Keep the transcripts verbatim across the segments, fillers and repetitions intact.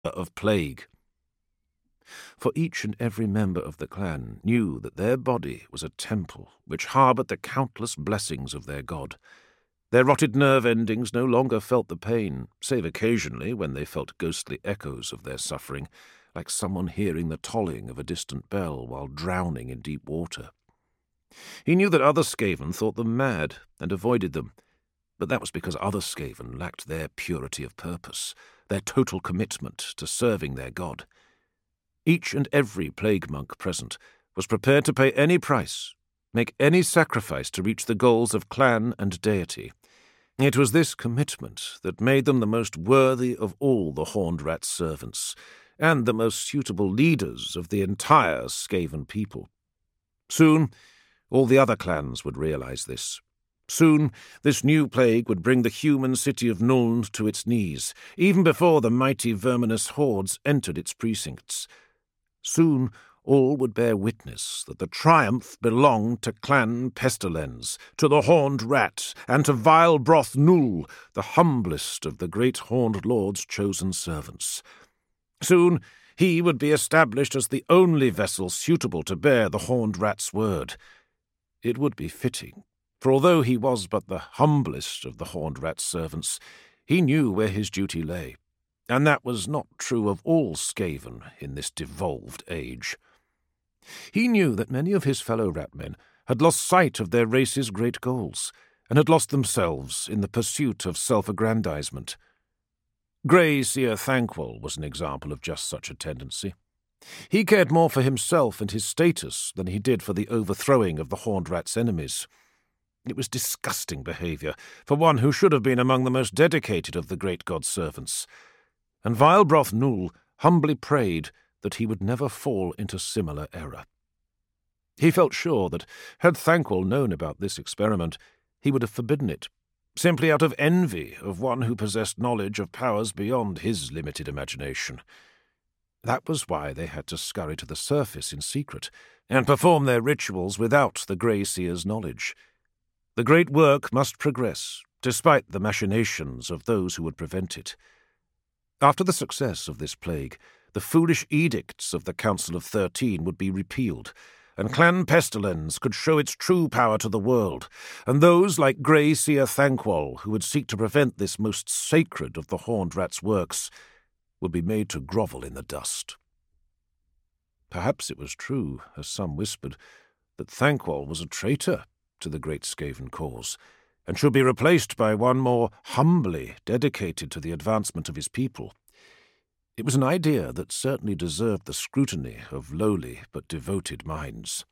of plague. For each and every member of the clan knew that their body was a temple which harboured the countless blessings of their god. Their rotted nerve endings no longer felt the pain, save occasionally when they felt ghostly echoes of their suffering, like someone hearing the tolling of a distant bell while drowning in deep water. He knew that other Skaven thought them mad and avoided them, but that was because other Skaven lacked their purity of purpose, their total commitment to serving their god. Each and every plague monk present was prepared to pay any price, make any sacrifice to reach the goals of clan and deity. It was this commitment that made them the most worthy of all the Horned Rat's servants, and the most suitable leaders of the entire Skaven people. Soon, all the other clans would realize this. Soon, this new plague would bring the human city of Nuln to its knees, even before the mighty verminous hordes entered its precincts. Soon, all would bear witness that the triumph belonged to Clan Pestilens, to the Horned Rat, and to Vilebroth Null, the humblest of the great Horned Lord's chosen servants. Soon, he would be established as the only vessel suitable to bear the Horned Rat's word. It would be fitting, for although he was but the humblest of the Horned Rat's servants, he knew where his duty lay, and that was not true of all Skaven in this devolved age. He knew that many of his fellow Ratmen had lost sight of their race's great goals, and had lost themselves in the pursuit of self-aggrandizement. Grey Seer Thanquol was an example of just such a tendency. He cared more for himself and his status than he did for the overthrowing of the Horned Rat's enemies. It was disgusting behaviour for one who should have been among the most dedicated of the great god's servants, and Vilebroth Null humbly prayed that he would never fall into similar error. He felt sure that, had Thanquol known about this experiment, he would have forbidden it, simply out of envy of one who possessed knowledge of powers beyond his limited imagination. That was why they had to scurry to the surface in secret, and perform their rituals without the Grey Seer's knowledge. The great work must progress, despite the machinations of those who would prevent it. After the success of this plague, the foolish edicts of the Council of Thirteen would be repealed, and Clan Pestilens could show its true power to the world, and those like Grey Seer Thanquol, who would seek to prevent this most sacred of the Horned Rat's works, would be made to grovel in the dust. Perhaps it was true, as some whispered, that Thanquol was a traitor to the great Skaven cause, and should be replaced by one more humbly dedicated to the advancement of his people. It was an idea that certainly deserved the scrutiny of lowly but devoted minds.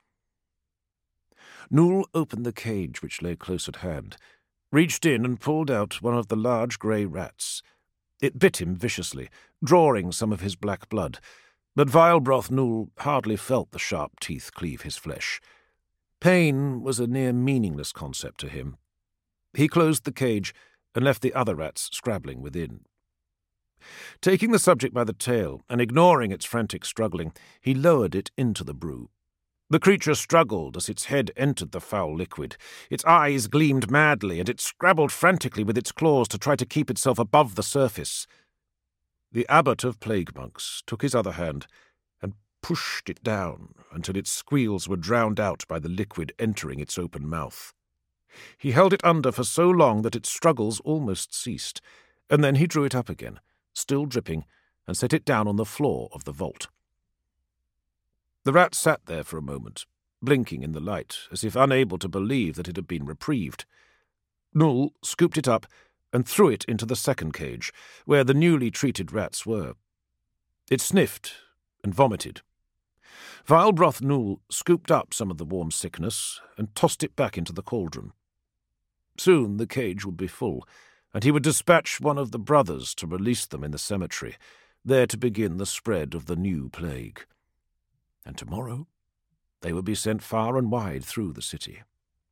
Null opened the cage which lay close at hand, reached in and pulled out one of the large grey rats. It bit him viciously, drawing some of his black blood, but Vilebroth Null hardly felt the sharp teeth cleave his flesh. Pain was a near meaningless concept to him. He closed the cage and left the other rats scrabbling within. Taking the subject by the tail and ignoring its frantic struggling, he lowered it into the brew. The creature struggled as its head entered the foul liquid. Its eyes gleamed madly, and it scrabbled frantically with its claws to try to keep itself above the surface. The abbot of plague monks took his other hand and pushed it down until its squeals were drowned out by the liquid entering its open mouth. He held it under for so long that its struggles almost ceased, and then he drew it up again, still dripping, and set it down on the floor of the vault. The rat sat there for a moment, blinking in the light, as if unable to believe that it had been reprieved. Null scooped it up and threw it into the second cage, where the newly treated rats were. It sniffed and vomited. Vilebroth Null scooped up some of the warm sickness and tossed it back into the cauldron. Soon the cage would be full, and he would dispatch one of the brothers to release them in the cemetery, there to begin the spread of the new plague. And tomorrow they would be sent far and wide through the city.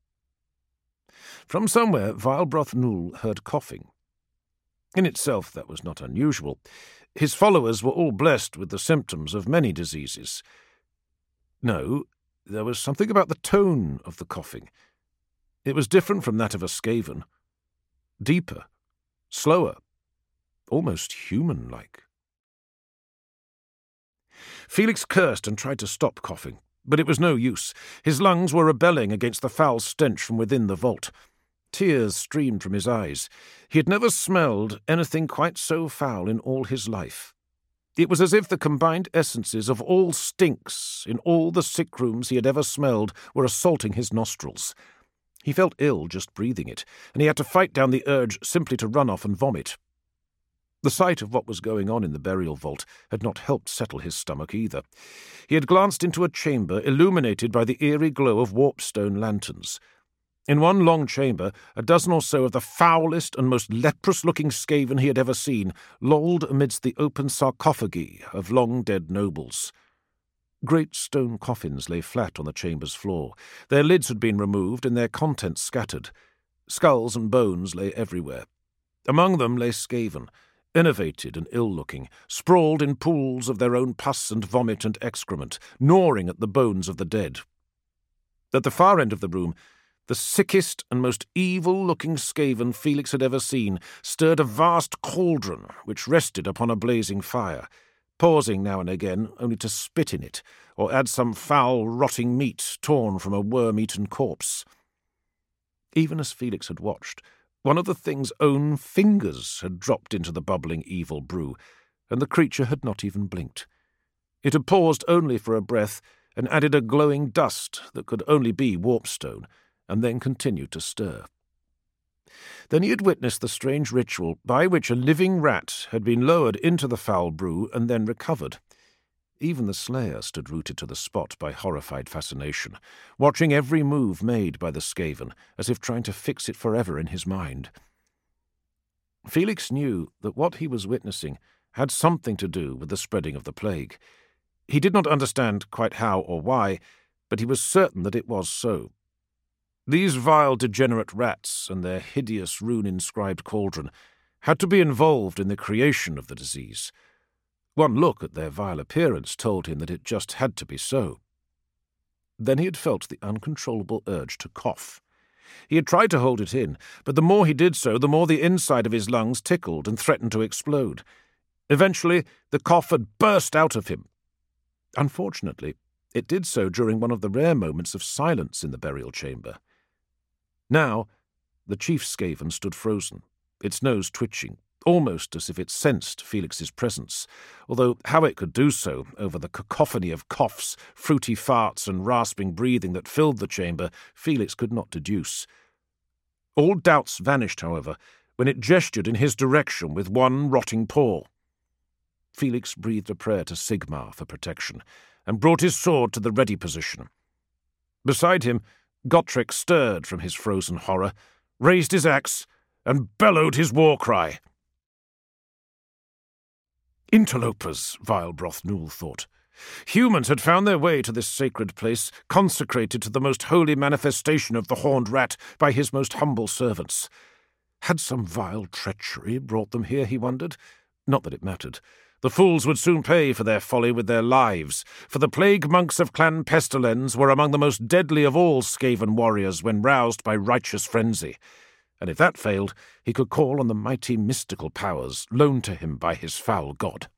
From somewhere Vilebroth Null heard coughing. In itself that was not unusual. His followers were all blessed with the symptoms of many diseases. No, there was something about the tone of the coughing. It was different from that of a Skaven. Deeper, slower, almost human-like. Felix cursed and tried to stop coughing, but it was no use. His lungs were rebelling against the foul stench from within the vault. Tears streamed from his eyes. He had never smelled anything quite so foul in all his life. It was as if the combined essences of all stinks in all the sick rooms he had ever smelled were assaulting his nostrils. He felt ill just breathing it, and he had to fight down the urge simply to run off and vomit. The sight of what was going on in the burial vault had not helped settle his stomach either. He had glanced into a chamber illuminated by the eerie glow of warpstone lanterns. In one long chamber, a dozen or so of the foulest and most leprous-looking Skaven he had ever seen lolled amidst the open sarcophagi of long-dead nobles. Great stone coffins lay flat on the chamber's floor. Their lids had been removed and their contents scattered. Skulls and bones lay everywhere. Among them lay Skaven, enervated and ill-looking, sprawled in pools of their own pus and vomit and excrement, gnawing at the bones of the dead. At the far end of the room, the sickest and most evil-looking Skaven Felix had ever seen stirred a vast cauldron which rested upon a blazing fire, pausing now and again only to spit in it, or add some foul, rotting meat torn from a worm-eaten corpse. Even as Felix had watched, one of the thing's own fingers had dropped into the bubbling evil brew, and the creature had not even blinked. It had paused only for a breath and added a glowing dust that could only be warpstone, and then continued to stir. Then he had witnessed the strange ritual by which a living rat had been lowered into the foul brew and then recovered. Even the slayer stood rooted to the spot by horrified fascination, watching every move made by the Skaven, as if trying to fix it forever in his mind. Felix knew that what he was witnessing had something to do with the spreading of the plague. He did not understand quite how or why, but he was certain that it was so. These vile degenerate rats and their hideous rune-inscribed cauldron had to be involved in the creation of the disease. One look at their vile appearance told him that it just had to be so. Then he had felt the uncontrollable urge to cough. He had tried to hold it in, but the more he did so, the more the inside of his lungs tickled and threatened to explode. Eventually, the cough had burst out of him. Unfortunately, it did so during one of the rare moments of silence in the burial chamber. Now, the chief Skaven stood frozen, its nose twitching, almost as if it sensed Felix's presence, although how it could do so over the cacophony of coughs, fruity farts, and rasping breathing that filled the chamber, Felix could not deduce. All doubts vanished, however, when it gestured in his direction with one rotting paw. Felix breathed a prayer to Sigmar for protection, and brought his sword to the ready position. Beside him, Gotrek stirred from his frozen horror, raised his axe, and bellowed his war cry. Interlopers, vile Brothnul thought. Humans had found their way to this sacred place, consecrated to the most holy manifestation of the horned rat by his most humble servants. Had some vile treachery brought them here, he wondered? Not that it mattered. The fools would soon pay for their folly with their lives, for the plague monks of Clan Pestilens were among the most deadly of all Skaven warriors when roused by righteous frenzy, and if that failed, he could call on the mighty mystical powers loaned to him by his foul god.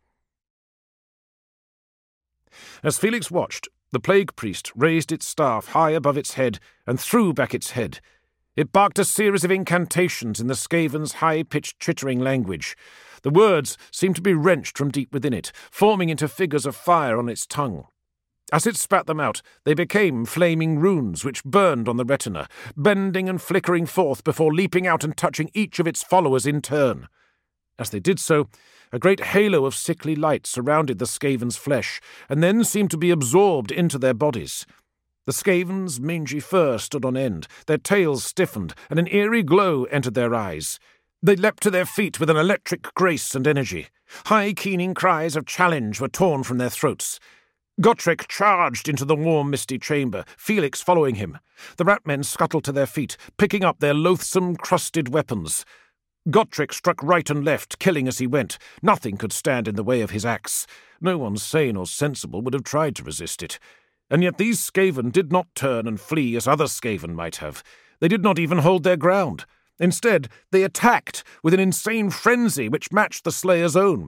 As Felix watched, the plague priest raised its staff high above its head and threw back its head. It barked a series of incantations in the Skaven's high-pitched chittering language. The words seemed to be wrenched from deep within it, forming into figures of fire on its tongue. As it spat them out, they became flaming runes which burned on the retina, bending and flickering forth before leaping out and touching each of its followers in turn. As they did so, a great halo of sickly light surrounded the Skaven's flesh, and then seemed to be absorbed into their bodies. The Skaven's mangy fur stood on end, their tails stiffened, and an eerie glow entered their eyes. They leapt to their feet with an electric grace and energy. High, keening cries of challenge were torn from their throats. Gotrek charged into the warm, misty chamber, Felix following him. The rat-men scuttled to their feet, picking up their loathsome, crusted weapons. Gotrek struck right and left, killing as he went. Nothing could stand in the way of his axe. No one sane or sensible would have tried to resist it. And yet these Skaven did not turn and flee as other Skaven might have. They did not even hold their ground. Instead, they attacked with an insane frenzy which matched the Slayer's own.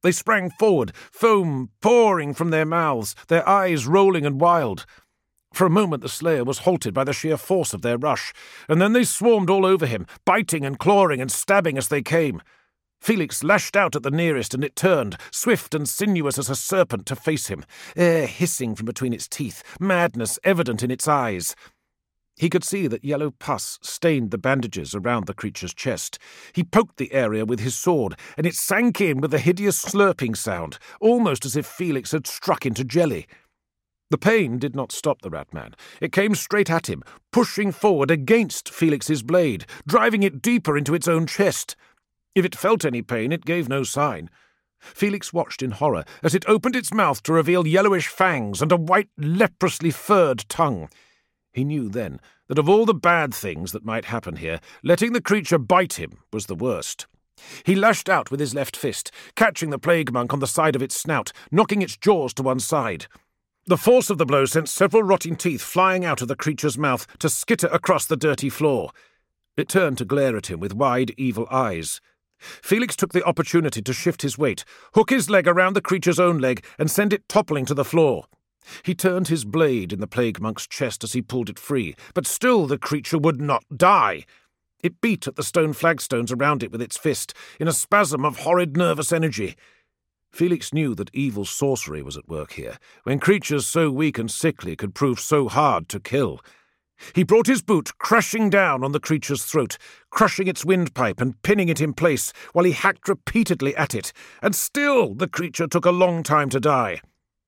They sprang forward, foam pouring from their mouths, their eyes rolling and wild. For a moment the slayer was halted by the sheer force of their rush, and then they swarmed all over him, biting and clawing and stabbing as they came. Felix lashed out at the nearest, and it turned, swift and sinuous as a serpent, to face him, air hissing from between its teeth, madness evident in its eyes. He could see that yellow pus stained the bandages around the creature's chest. He poked the area with his sword, and it sank in with a hideous slurping sound, almost as if Felix had struck into jelly. The pain did not stop the rat-man. It came straight at him, pushing forward against Felix's blade, driving it deeper into its own chest. If it felt any pain, it gave no sign. Felix watched in horror as it opened its mouth to reveal yellowish fangs and a white, leprously furred tongue. He knew then that of all the bad things that might happen here, letting the creature bite him was the worst. He lashed out with his left fist, catching the plague monk on the side of its snout, knocking its jaws to one side. The force of the blow sent several rotting teeth flying out of the creature's mouth to skitter across the dirty floor. It turned to glare at him with wide, evil eyes. Felix took the opportunity to shift his weight, hook his leg around the creature's own leg, and send it toppling to the floor. He turned his blade in the plague monk's chest as he pulled it free, but still the creature would not die. It beat at the stone flagstones around it with its fist, in a spasm of horrid nervous energy. Felix knew that evil sorcery was at work here, when creatures so weak and sickly could prove so hard to kill. He brought his boot crashing down on the creature's throat, crushing its windpipe and pinning it in place, while he hacked repeatedly at it, and still the creature took a long time to die.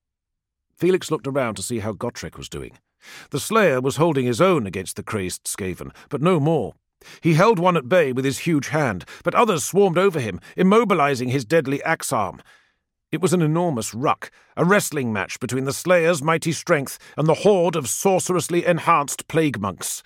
Felix looked around to see how Gotrek was doing. The slayer was holding his own against the crazed Skaven, but no more. He held one at bay with his huge hand, but others swarmed over him, immobilizing his deadly axe arm. It was an enormous ruck, a wrestling match between the slayer's mighty strength and the horde of sorcerously enhanced plague monks.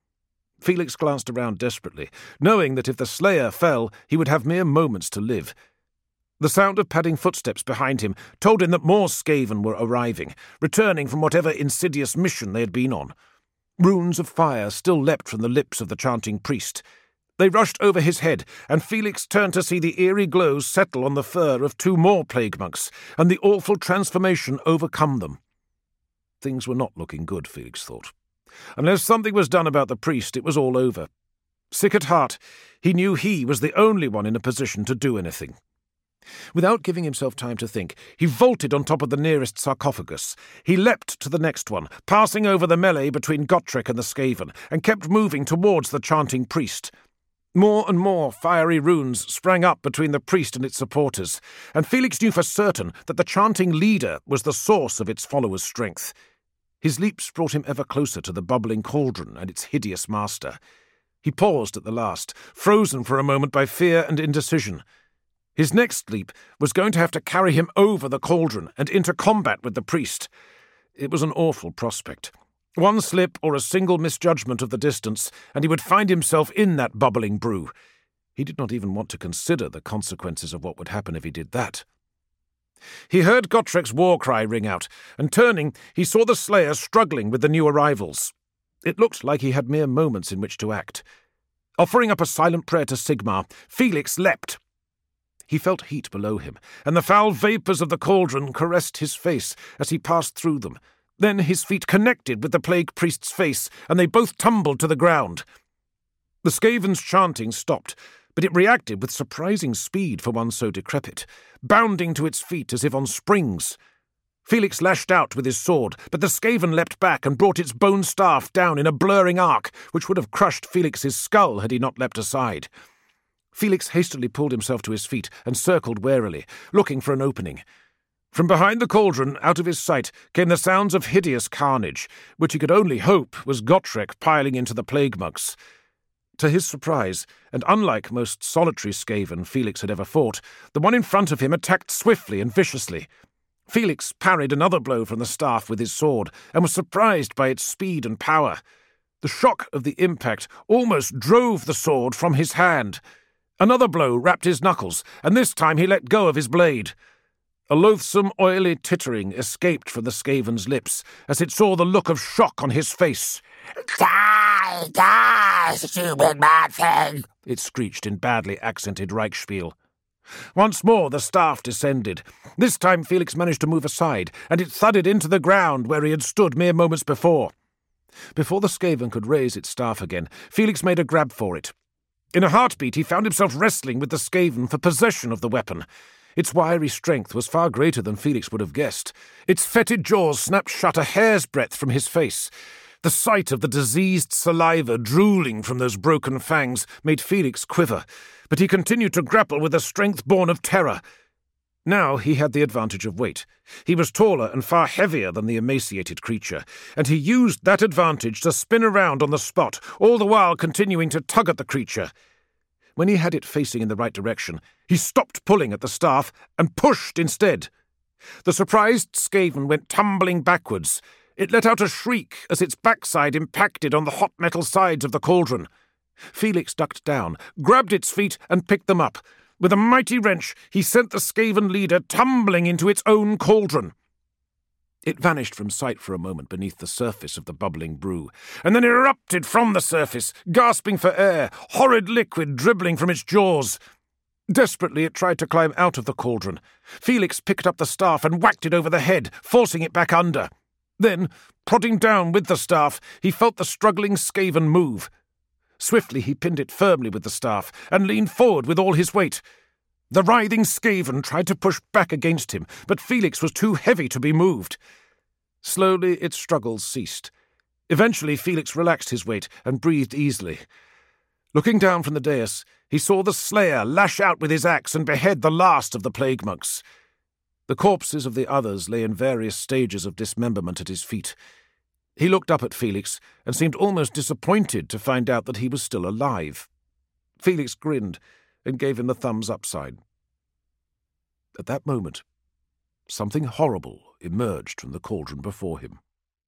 Felix glanced around desperately, knowing that if the slayer fell, he would have mere moments to live. The sound of padding footsteps behind him told him that more Skaven were arriving, returning from whatever insidious mission they had been on. Runes of fire still leapt from the lips of the chanting priest. They rushed over his head, and Felix turned to see the eerie glows settle on the fur of two more plague monks, and the awful transformation overcome them. Things were not looking good, Felix thought. Unless something was done about the priest, it was all over. Sick at heart, he knew he was the only one in a position to do anything. Without giving himself time to think, he vaulted on top of the nearest sarcophagus. He leapt to the next one, passing over the melee between Gotrek and the Skaven, and kept moving towards the chanting priest. More and more fiery runes sprang up between the priest and its supporters, and Felix knew for certain that the chanting leader was the source of its followers' strength. His leaps brought him ever closer to the bubbling cauldron and its hideous master. He paused at the last, frozen for a moment by fear and indecision. His next leap was going to have to carry him over the cauldron and into combat with the priest. It was an awful prospect. One slip or a single misjudgment of the distance, and he would find himself in that bubbling brew. He did not even want to consider the consequences of what would happen if he did that. He heard Gotrek's war cry ring out, and turning, he saw the slayer struggling with the new arrivals. It looked like he had mere moments in which to act. Offering up a silent prayer to Sigmar, Felix leapt. He felt heat below him, and the foul vapours of the cauldron caressed his face as he passed through them. Then his feet connected with the plague priest's face, and they both tumbled to the ground. The Skaven's chanting stopped, but it reacted with surprising speed for one so decrepit, bounding to its feet as if on springs. Felix lashed out with his sword, but the Skaven leapt back and brought its bone staff down in a blurring arc, which would have crushed Felix's skull had he not leapt aside. Felix hastily pulled himself to his feet and circled warily, looking for an opening. From behind the cauldron, out of his sight, came the sounds of hideous carnage, which he could only hope was Gotrek piling into the plague monks. To his surprise, and unlike most solitary Skaven Felix had ever fought, the one in front of him attacked swiftly and viciously. Felix parried another blow from the staff with his sword, and was surprised by its speed and power. The shock of the impact almost drove the sword from his hand. Another blow rapped his knuckles, and this time he let go of his blade. A loathsome, oily tittering escaped from the Skaven's lips as it saw the look of shock on his face. "Die, die, stupid mad thing!" it screeched in badly accented Reichspiel. Once more the staff descended. This time Felix managed to move aside, and it thudded into the ground where he had stood mere moments before. Before the Skaven could raise its staff again, Felix made a grab for it. In a heartbeat he found himself wrestling with the Skaven for possession of the weapon. Its wiry strength was far greater than Felix would have guessed. Its fetid jaws snapped shut a hair's breadth from his face. The sight of the diseased saliva drooling from those broken fangs made Felix quiver, but he continued to grapple with a strength born of terror. Now he had the advantage of weight. He was taller and far heavier than the emaciated creature, and he used that advantage to spin around on the spot, all the while continuing to tug at the creature. When he had it facing in the right direction, he stopped pulling at the staff and pushed instead. The surprised Skaven went tumbling backwards. It let out a shriek as its backside impacted on the hot metal sides of the cauldron. Felix ducked down, grabbed its feet, and picked them up. With a mighty wrench, he sent the Skaven leader tumbling into its own cauldron. It vanished from sight for a moment beneath the surface of the bubbling brew, and then erupted from the surface, gasping for air, horrid liquid dribbling from its jaws. Desperately it tried to climb out of the cauldron. Felix picked up the staff and whacked it over the head, forcing it back under. Then, prodding down with the staff, he felt the struggling Skaven move. Swiftly he pinned it firmly with the staff and leaned forward with all his weight. The writhing Skaven tried to push back against him, but Felix was too heavy to be moved. Slowly its struggles ceased. Eventually Felix relaxed his weight and breathed easily. Looking down from the dais, he saw the Slayer lash out with his axe and behead the last of the plague monks. The corpses of the others lay in various stages of dismemberment at his feet. He looked up at Felix and seemed almost disappointed to find out that he was still alive. Felix grinned and gave him the thumbs-up sign. At that moment, something horrible emerged from the cauldron before him.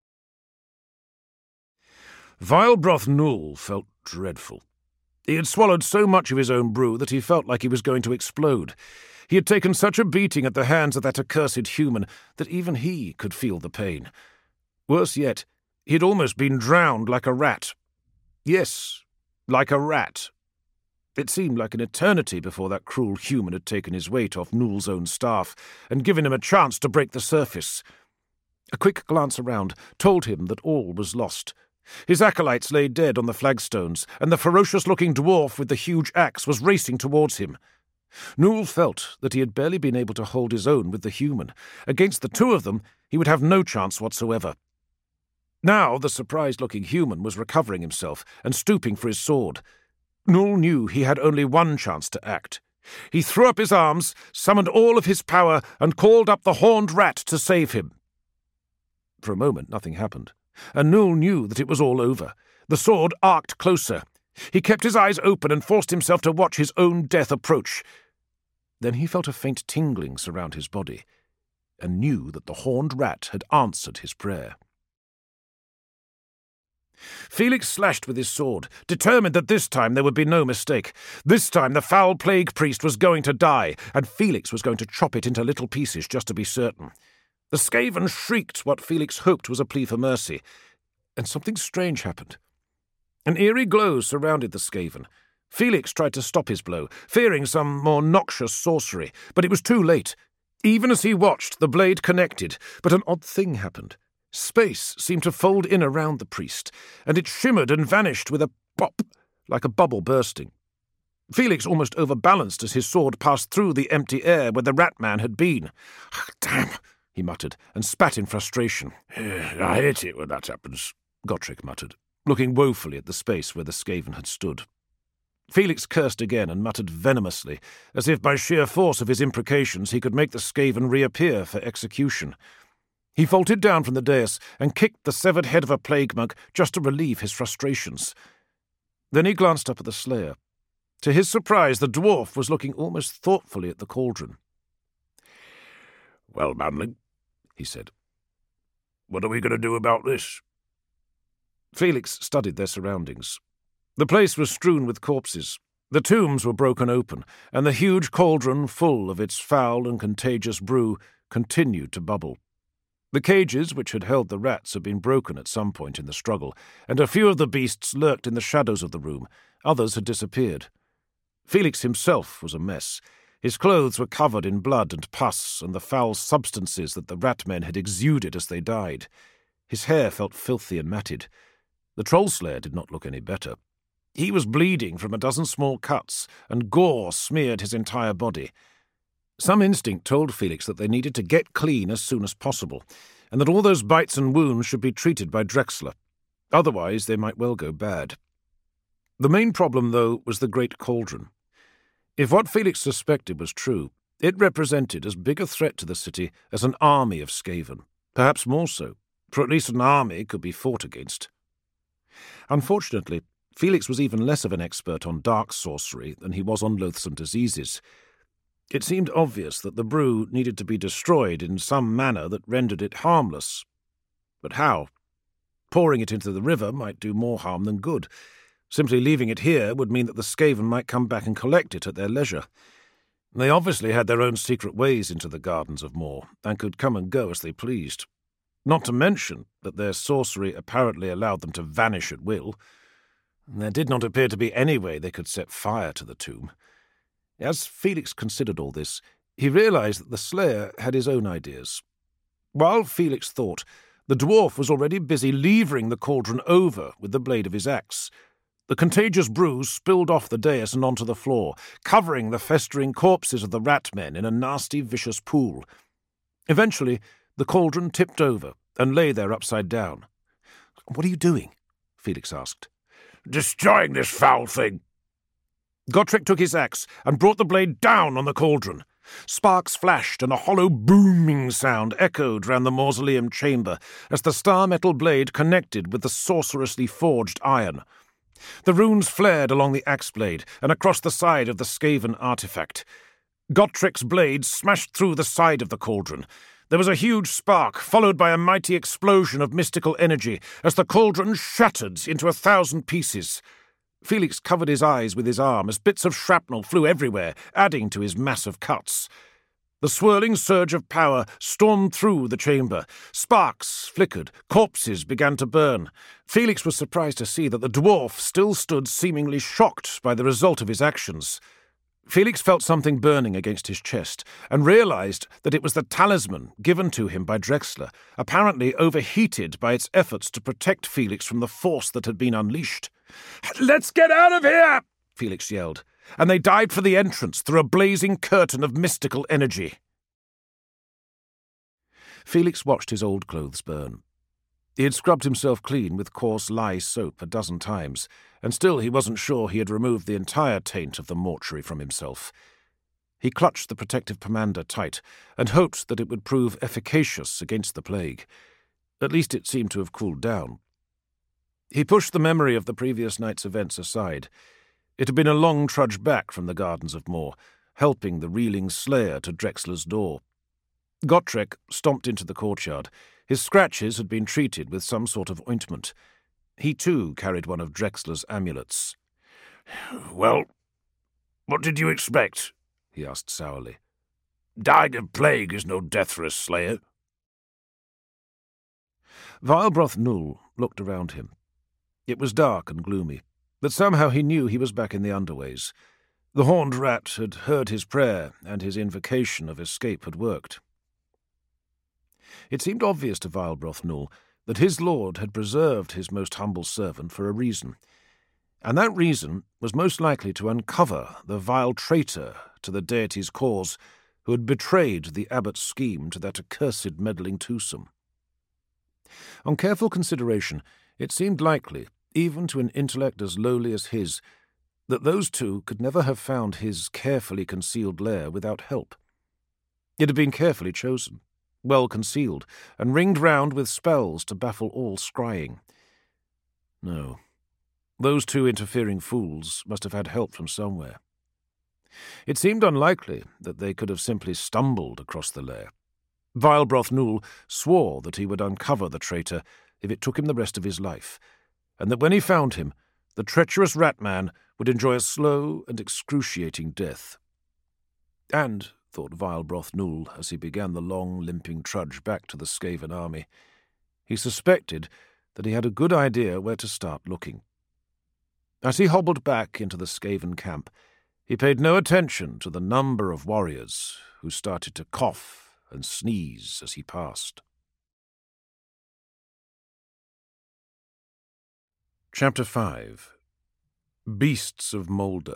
Vilebroth Null felt dreadful. He had swallowed so much of his own brew that he felt like he was going to explode. He had taken such a beating at the hands of that accursed human that even he could feel the pain. Worse yet, he had almost been drowned like a rat. Yes, like a rat. It seemed like an eternity before that cruel human had taken his weight off Null's own staff and given him a chance to break the surface. A quick glance around told him that all was lost. His acolytes lay dead on the flagstones, and the ferocious-looking dwarf with the huge axe was racing towards him. Null felt that he had barely been able to hold his own with the human. Against the two of them, he would have no chance whatsoever. Now the surprised-looking human was recovering himself and stooping for his sword. Null knew he had only one chance to act. He threw up his arms, summoned all of his power, and called up the horned rat to save him. For a moment nothing happened, and Null knew that it was all over. The sword arced closer. He kept his eyes open and forced himself to watch his own death approach. Then he felt a faint tingling surround his body, and knew that the horned rat had answered his prayer. Felix slashed with his sword, determined that this time there would be no mistake. This time the foul plague priest was going to die, and Felix was going to chop it into little pieces just to be certain. The Skaven shrieked what Felix hoped was a plea for mercy, and something strange happened. An eerie glow surrounded the Skaven. Felix tried to stop his blow, fearing some more noxious sorcery, but it was too late. Even as he watched, the blade connected, but an odd thing happened. Space seemed to fold in around the priest, and it shimmered and vanished with a pop, like a bubble bursting. Felix almost overbalanced as his sword passed through the empty air where the rat man had been. "Damn," he muttered, and spat in frustration. "I hate it when that happens," Gotrek muttered, looking woefully at the space where the Skaven had stood. Felix cursed again and muttered venomously, as if by sheer force of his imprecations he could make the Skaven reappear for execution. He vaulted down from the dais and kicked the severed head of a plague monk just to relieve his frustrations. Then he glanced up at the Slayer. To his surprise, the dwarf was looking almost thoughtfully at the cauldron. "Well, manling," he said, "what are we going to do about this?" Felix studied their surroundings. The place was strewn with corpses. The tombs were broken open, and the huge cauldron, full of its foul and contagious brew, continued to bubble. The cages which had held the rats had been broken at some point in the struggle, and a few of the beasts lurked in the shadows of the room. Others had disappeared. Felix himself was a mess. His clothes were covered in blood and pus and the foul substances that the rat-men had exuded as they died. His hair felt filthy and matted. The troll-slayer did not look any better. He was bleeding from a dozen small cuts, and gore smeared his entire body. Some instinct told Felix that they needed to get clean as soon as possible, and that all those bites and wounds should be treated by Drexler. Otherwise, they might well go bad. The main problem, though, was the great cauldron. If what Felix suspected was true, it represented as big a threat to the city as an army of Skaven, perhaps more so, for at least an army could be fought against. Unfortunately, Felix was even less of an expert on dark sorcery than he was on loathsome diseases. It seemed obvious that the brew needed to be destroyed in some manner that rendered it harmless. But how? Pouring it into the river might do more harm than good. Simply leaving it here would mean that the Skaven might come back and collect it at their leisure. They obviously had their own secret ways into the Gardens of Mor, and could come and go as they pleased. Not to mention that their sorcery apparently allowed them to vanish at will. There did not appear to be any way they could set fire to the tomb. As Felix considered all this, he realized that the Slayer had his own ideas. While Felix thought, the dwarf was already busy levering the cauldron over with the blade of his axe. The contagious brew spilled off the dais and onto the floor, covering the festering corpses of the rat-men in a nasty, vicious pool. Eventually, the cauldron tipped over and lay there upside down. "What are you doing?" Felix asked. "Destroying this foul thing." Gotrek took his axe and brought the blade down on the cauldron. Sparks flashed and a hollow booming sound echoed round the mausoleum chamber as the star-metal blade connected with the sorcerously forged iron. The runes flared along the axe blade and across the side of the Skaven artifact. Gotrek's blade smashed through the side of the cauldron. There was a huge spark, followed by a mighty explosion of mystical energy, as the cauldron shattered into a thousand pieces. Felix covered his eyes with his arm as bits of shrapnel flew everywhere, adding to his massive cuts. The swirling surge of power stormed through the chamber. Sparks flickered, corpses began to burn. Felix was surprised to see that the dwarf still stood seemingly shocked by the result of his actions. Felix felt something burning against his chest and realized that it was the talisman given to him by Drexler, apparently overheated by its efforts to protect Felix from the force that had been unleashed. "Let's get out of here!" Felix yelled, and they dived for the entrance through a blazing curtain of mystical energy. Felix watched his old clothes burn. He had scrubbed himself clean with coarse lye soap a dozen times, and still he wasn't sure he had removed the entire taint of the mortuary from himself. He clutched the protective pomander tight and hoped that it would prove efficacious against the plague. At least it seemed to have cooled down. He pushed the memory of the previous night's events aside. It had been a long trudge back from the Gardens of Mor, helping the reeling Slayer to Drexler's door. Gotrek stomped into the courtyard. His scratches had been treated with some sort of ointment. He, too, carried one of Drexler's amulets. "Well, what did you expect?" he asked sourly. "Dying of plague is no death for a Slayer." Vilebroth Null looked around him. It was dark and gloomy, but somehow he knew he was back in the Underways. The horned rat had heard his prayer, and his invocation of escape had worked. It seemed obvious to Vilebroth Null that his lord had preserved his most humble servant for a reason, and that reason was most likely to uncover the vile traitor to the deity's cause who had betrayed the abbot's scheme to that accursed meddling twosome. On careful consideration, it seemed likely, even to an intellect as lowly as his, that those two could never have found his carefully concealed lair without help. It had been carefully chosen, well concealed, and ringed round with spells to baffle all scrying. No, those two interfering fools must have had help from somewhere. It seemed unlikely that they could have simply stumbled across the lair. Vilebroth Null swore that he would uncover the traitor if it took him the rest of his life, and that when he found him, the treacherous rat-man would enjoy a slow and excruciating death. And, thought Vilebroth Null as he began the long, limping trudge back to the Skaven army, he suspected that he had a good idea where to start looking. As he hobbled back into the Skaven camp, He paid no attention to the number of warriors who started to cough and sneeze as he passed. Chapter five. Beasts of Moulder.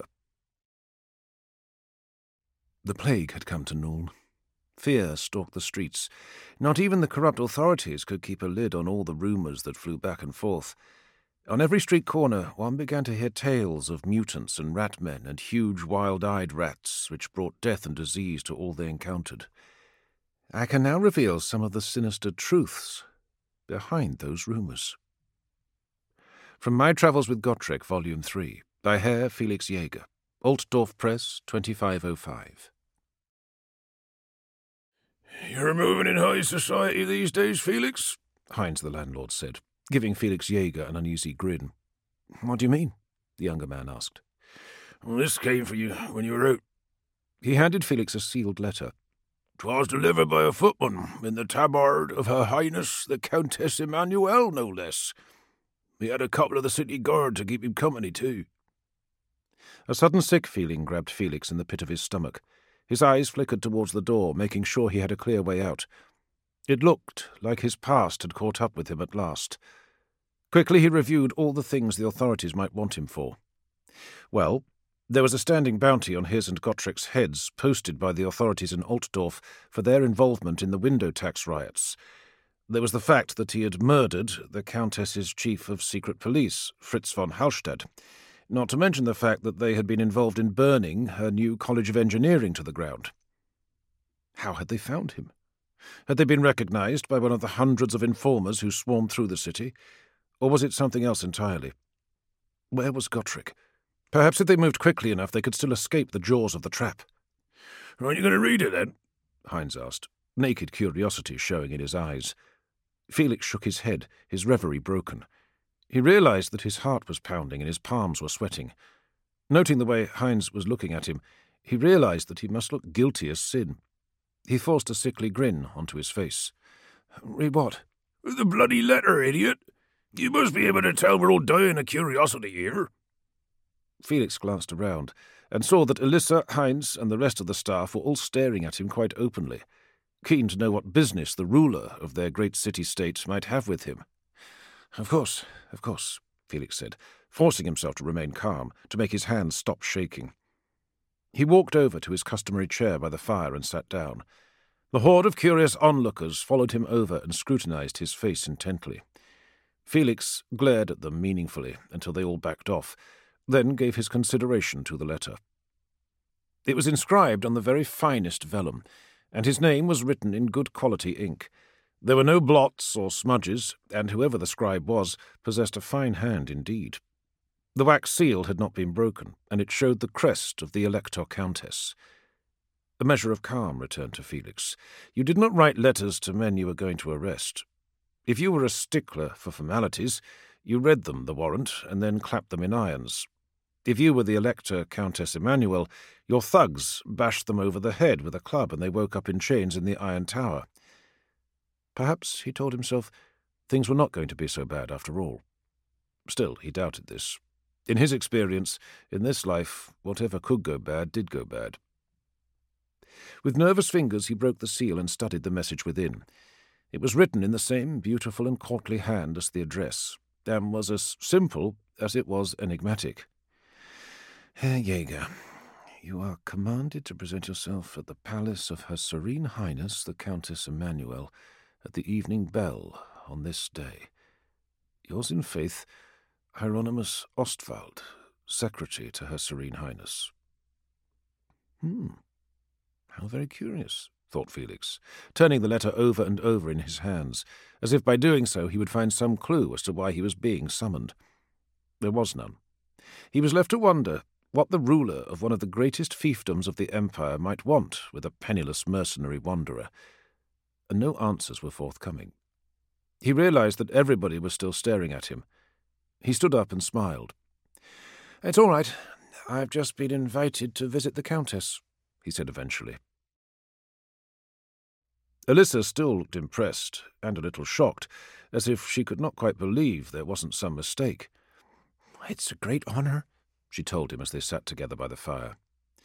The plague had come to Nool. Fear stalked the streets. Not even the corrupt authorities could keep a lid on all the rumours that flew back and forth. On every street corner, one began to hear tales of mutants and rat-men and huge wild-eyed rats which brought death and disease to all they encountered. I can now reveal some of the sinister truths behind those rumours. From My Travels with Gotrek, Volume three, by Herr Felix Jaeger, Altdorf Press, twenty-five oh five. "You're moving in high society these days, Felix?" Heinz the landlord said, giving Felix Jaeger an uneasy grin. "What do you mean?" the younger man asked. "Well, this came for you when you were out." He handed Felix a sealed letter. "'Twas delivered by a footman in the tabard of Her Highness the Countess Emmanuel, no less. We had a couple of the city guard to keep him company, too." A sudden sick feeling grabbed Felix in the pit of his stomach. His eyes flickered towards the door, making sure he had a clear way out. It looked like his past had caught up with him at last. Quickly he reviewed all the things the authorities might want him for. Well, there was a standing bounty on his and Gottrek's heads posted by the authorities in Altdorf for their involvement in the window tax riots. There was the fact that he had murdered the Countess's chief of secret police, Fritz von Hallstatt, not to mention the fact that they had been involved in burning her new College of Engineering to the ground. How had they found him? Had they been recognized by one of the hundreds of informers who swarmed through the city? Or was it something else entirely? Where was Gottrek? Perhaps if they moved quickly enough they could still escape the jaws of the trap. "Aren't you going to read it, then?" Heinz asked, naked curiosity showing in his eyes. Felix shook his head, his reverie broken. He realized that his heart was pounding and his palms were sweating. Noting the way Heinz was looking at him, he realized that he must look guilty as sin. He forced a sickly grin onto his face. "Read what?" "The bloody letter, idiot! You must be able to tell we're all dying of curiosity here." Felix glanced around and saw that Elissa, Heinz, and the rest of the staff were all staring at him quite openly, keen to know what business the ruler of their great city-state might have with him. "Of course, of course," Felix said, forcing himself to remain calm, to make his hands stop shaking. He walked over to his customary chair by the fire and sat down. The horde of curious onlookers followed him over and scrutinized his face intently. Felix glared at them meaningfully until they all backed off, then gave his consideration to the letter. It was inscribed on the very finest vellum, and his name was written in good quality ink. There were no blots or smudges, and whoever the scribe was possessed a fine hand indeed. The wax seal had not been broken, and it showed the crest of the Elector Countess. A measure of calm returned to Felix. You did not write letters to men you were going to arrest. If you were a stickler for formalities, you read them, the warrant, and then clapped them in irons. If you were the Elector Countess Emmanuel, your thugs bashed them over the head with a club and they woke up in chains in the Iron Tower. Perhaps, he told himself, things were not going to be so bad after all. Still, he doubted this. In his experience, in this life, whatever could go bad did go bad. With nervous fingers he broke the seal and studied the message within. It was written in the same beautiful and courtly hand as the address, and was as simple as it was enigmatic. Herr Jaeger, you are commanded to present yourself at the palace of Her Serene Highness the Countess Emmanuel at the evening bell on this day. Yours in faith, Hieronymus Ostwald, secretary to Her Serene Highness. Hmm, how very curious, thought Felix, turning the letter over and over in his hands, as if by doing so he would find some clue as to why he was being summoned. There was none. He was left to wonder what the ruler of one of the greatest fiefdoms of the empire might want with a penniless mercenary wanderer, and no answers were forthcoming. He realized that everybody was still staring at him. He stood up and smiled. "It's all right. I've just been invited to visit the Countess," he said eventually. Elissa still looked impressed and a little shocked, as if she could not quite believe there wasn't some mistake. "It's a great honor," she told him as they sat together by the fire.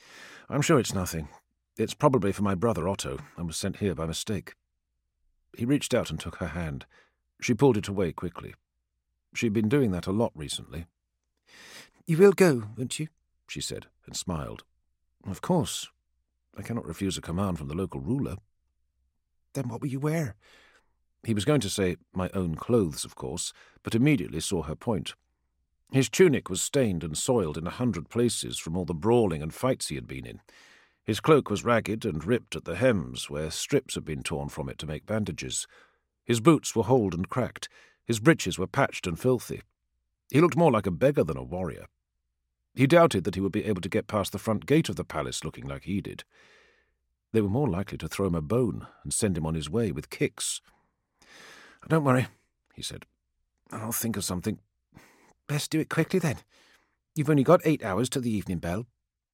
I'm sure it's nothing. It's probably for my brother Otto, and was sent here by mistake. He reached out and took her hand. She pulled it away quickly. She'd been doing that a lot recently. "You will go, won't you?" she said, and smiled. "Of course. I cannot refuse a command from the local ruler." "Then what will you wear?" He was going to say, "my own clothes, of course," but immediately saw her point. His tunic was stained and soiled in a hundred places from all the brawling and fights he had been in. His cloak was ragged and ripped at the hems, where strips had been torn from it to make bandages. His boots were holed and cracked. His breeches were patched and filthy. He looked more like a beggar than a warrior. He doubted that he would be able to get past the front gate of the palace looking like he did. They were more likely to throw him a bone and send him on his way with kicks. "Don't worry," he said. "I'll think of something." "Best do it quickly, then. You've only got eight hours to the evening bell."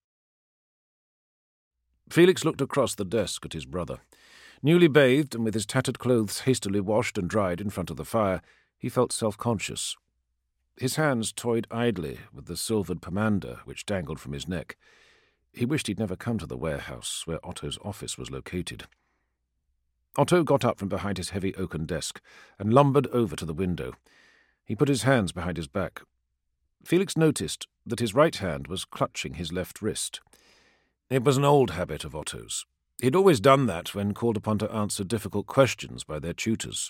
Felix looked across the desk at his brother. Newly bathed and with his tattered clothes hastily washed and dried in front of the fire, he felt self-conscious. His hands toyed idly with the silvered pomander which dangled from his neck. He wished he'd never come to the warehouse where Otto's office was located. Otto got up from behind his heavy oaken desk and lumbered over to the window. He put his hands behind his back. Felix noticed that his right hand was clutching his left wrist. It was an old habit of Otto's. He'd always done that when called upon to answer difficult questions by their tutors.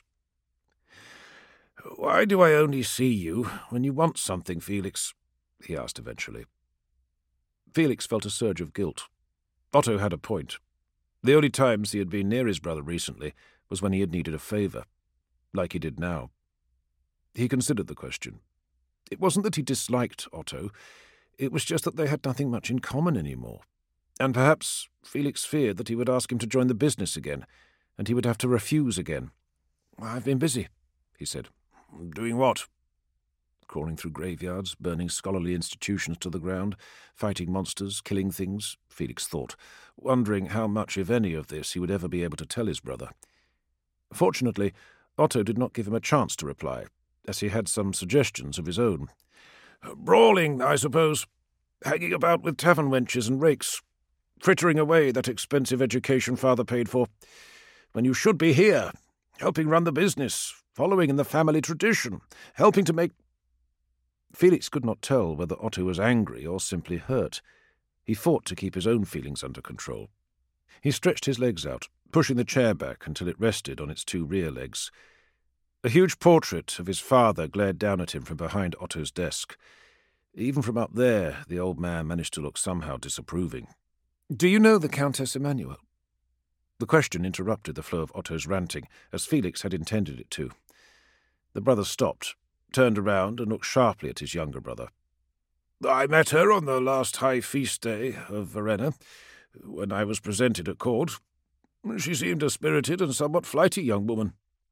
"Why do I only see you when you want something, Felix?" he asked eventually. Felix felt a surge of guilt. Otto had a point. The only times he had been near his brother recently was when he had needed a favour, like he did now. He considered the question. It wasn't that he disliked Otto, it was just that they had nothing much in common anymore. And perhaps Felix feared that he would ask him to join the business again, and he would have to refuse again. "I've been busy," he said. "Doing what?" "Crawling through graveyards, burning scholarly institutions to the ground, fighting monsters, killing things," Felix thought, wondering how much, if any, of this he would ever be able to tell his brother. Fortunately, Otto did not give him a chance to reply, as he had some suggestions of his own. "Brawling, I suppose. Hanging about with tavern wenches and rakes. Frittering away that expensive education father paid for. When you should be here, helping run the business, following in the family tradition, helping to make—" Felix could not tell whether Otto was angry or simply hurt. He fought to keep his own feelings under control. He stretched his legs out, pushing the chair back until it rested on its two rear legs. A huge portrait of his father glared down at him from behind Otto's desk. Even from up there, the old man managed to look somehow disapproving. "Do you know the Countess Emanuel?" The question interrupted the flow of Otto's ranting, as Felix had intended it to. The brother stopped, turned around, and looked sharply at his younger brother. "I met her on the last high feast day of Verena, when I was presented at court. She seemed a spirited and somewhat flighty young woman."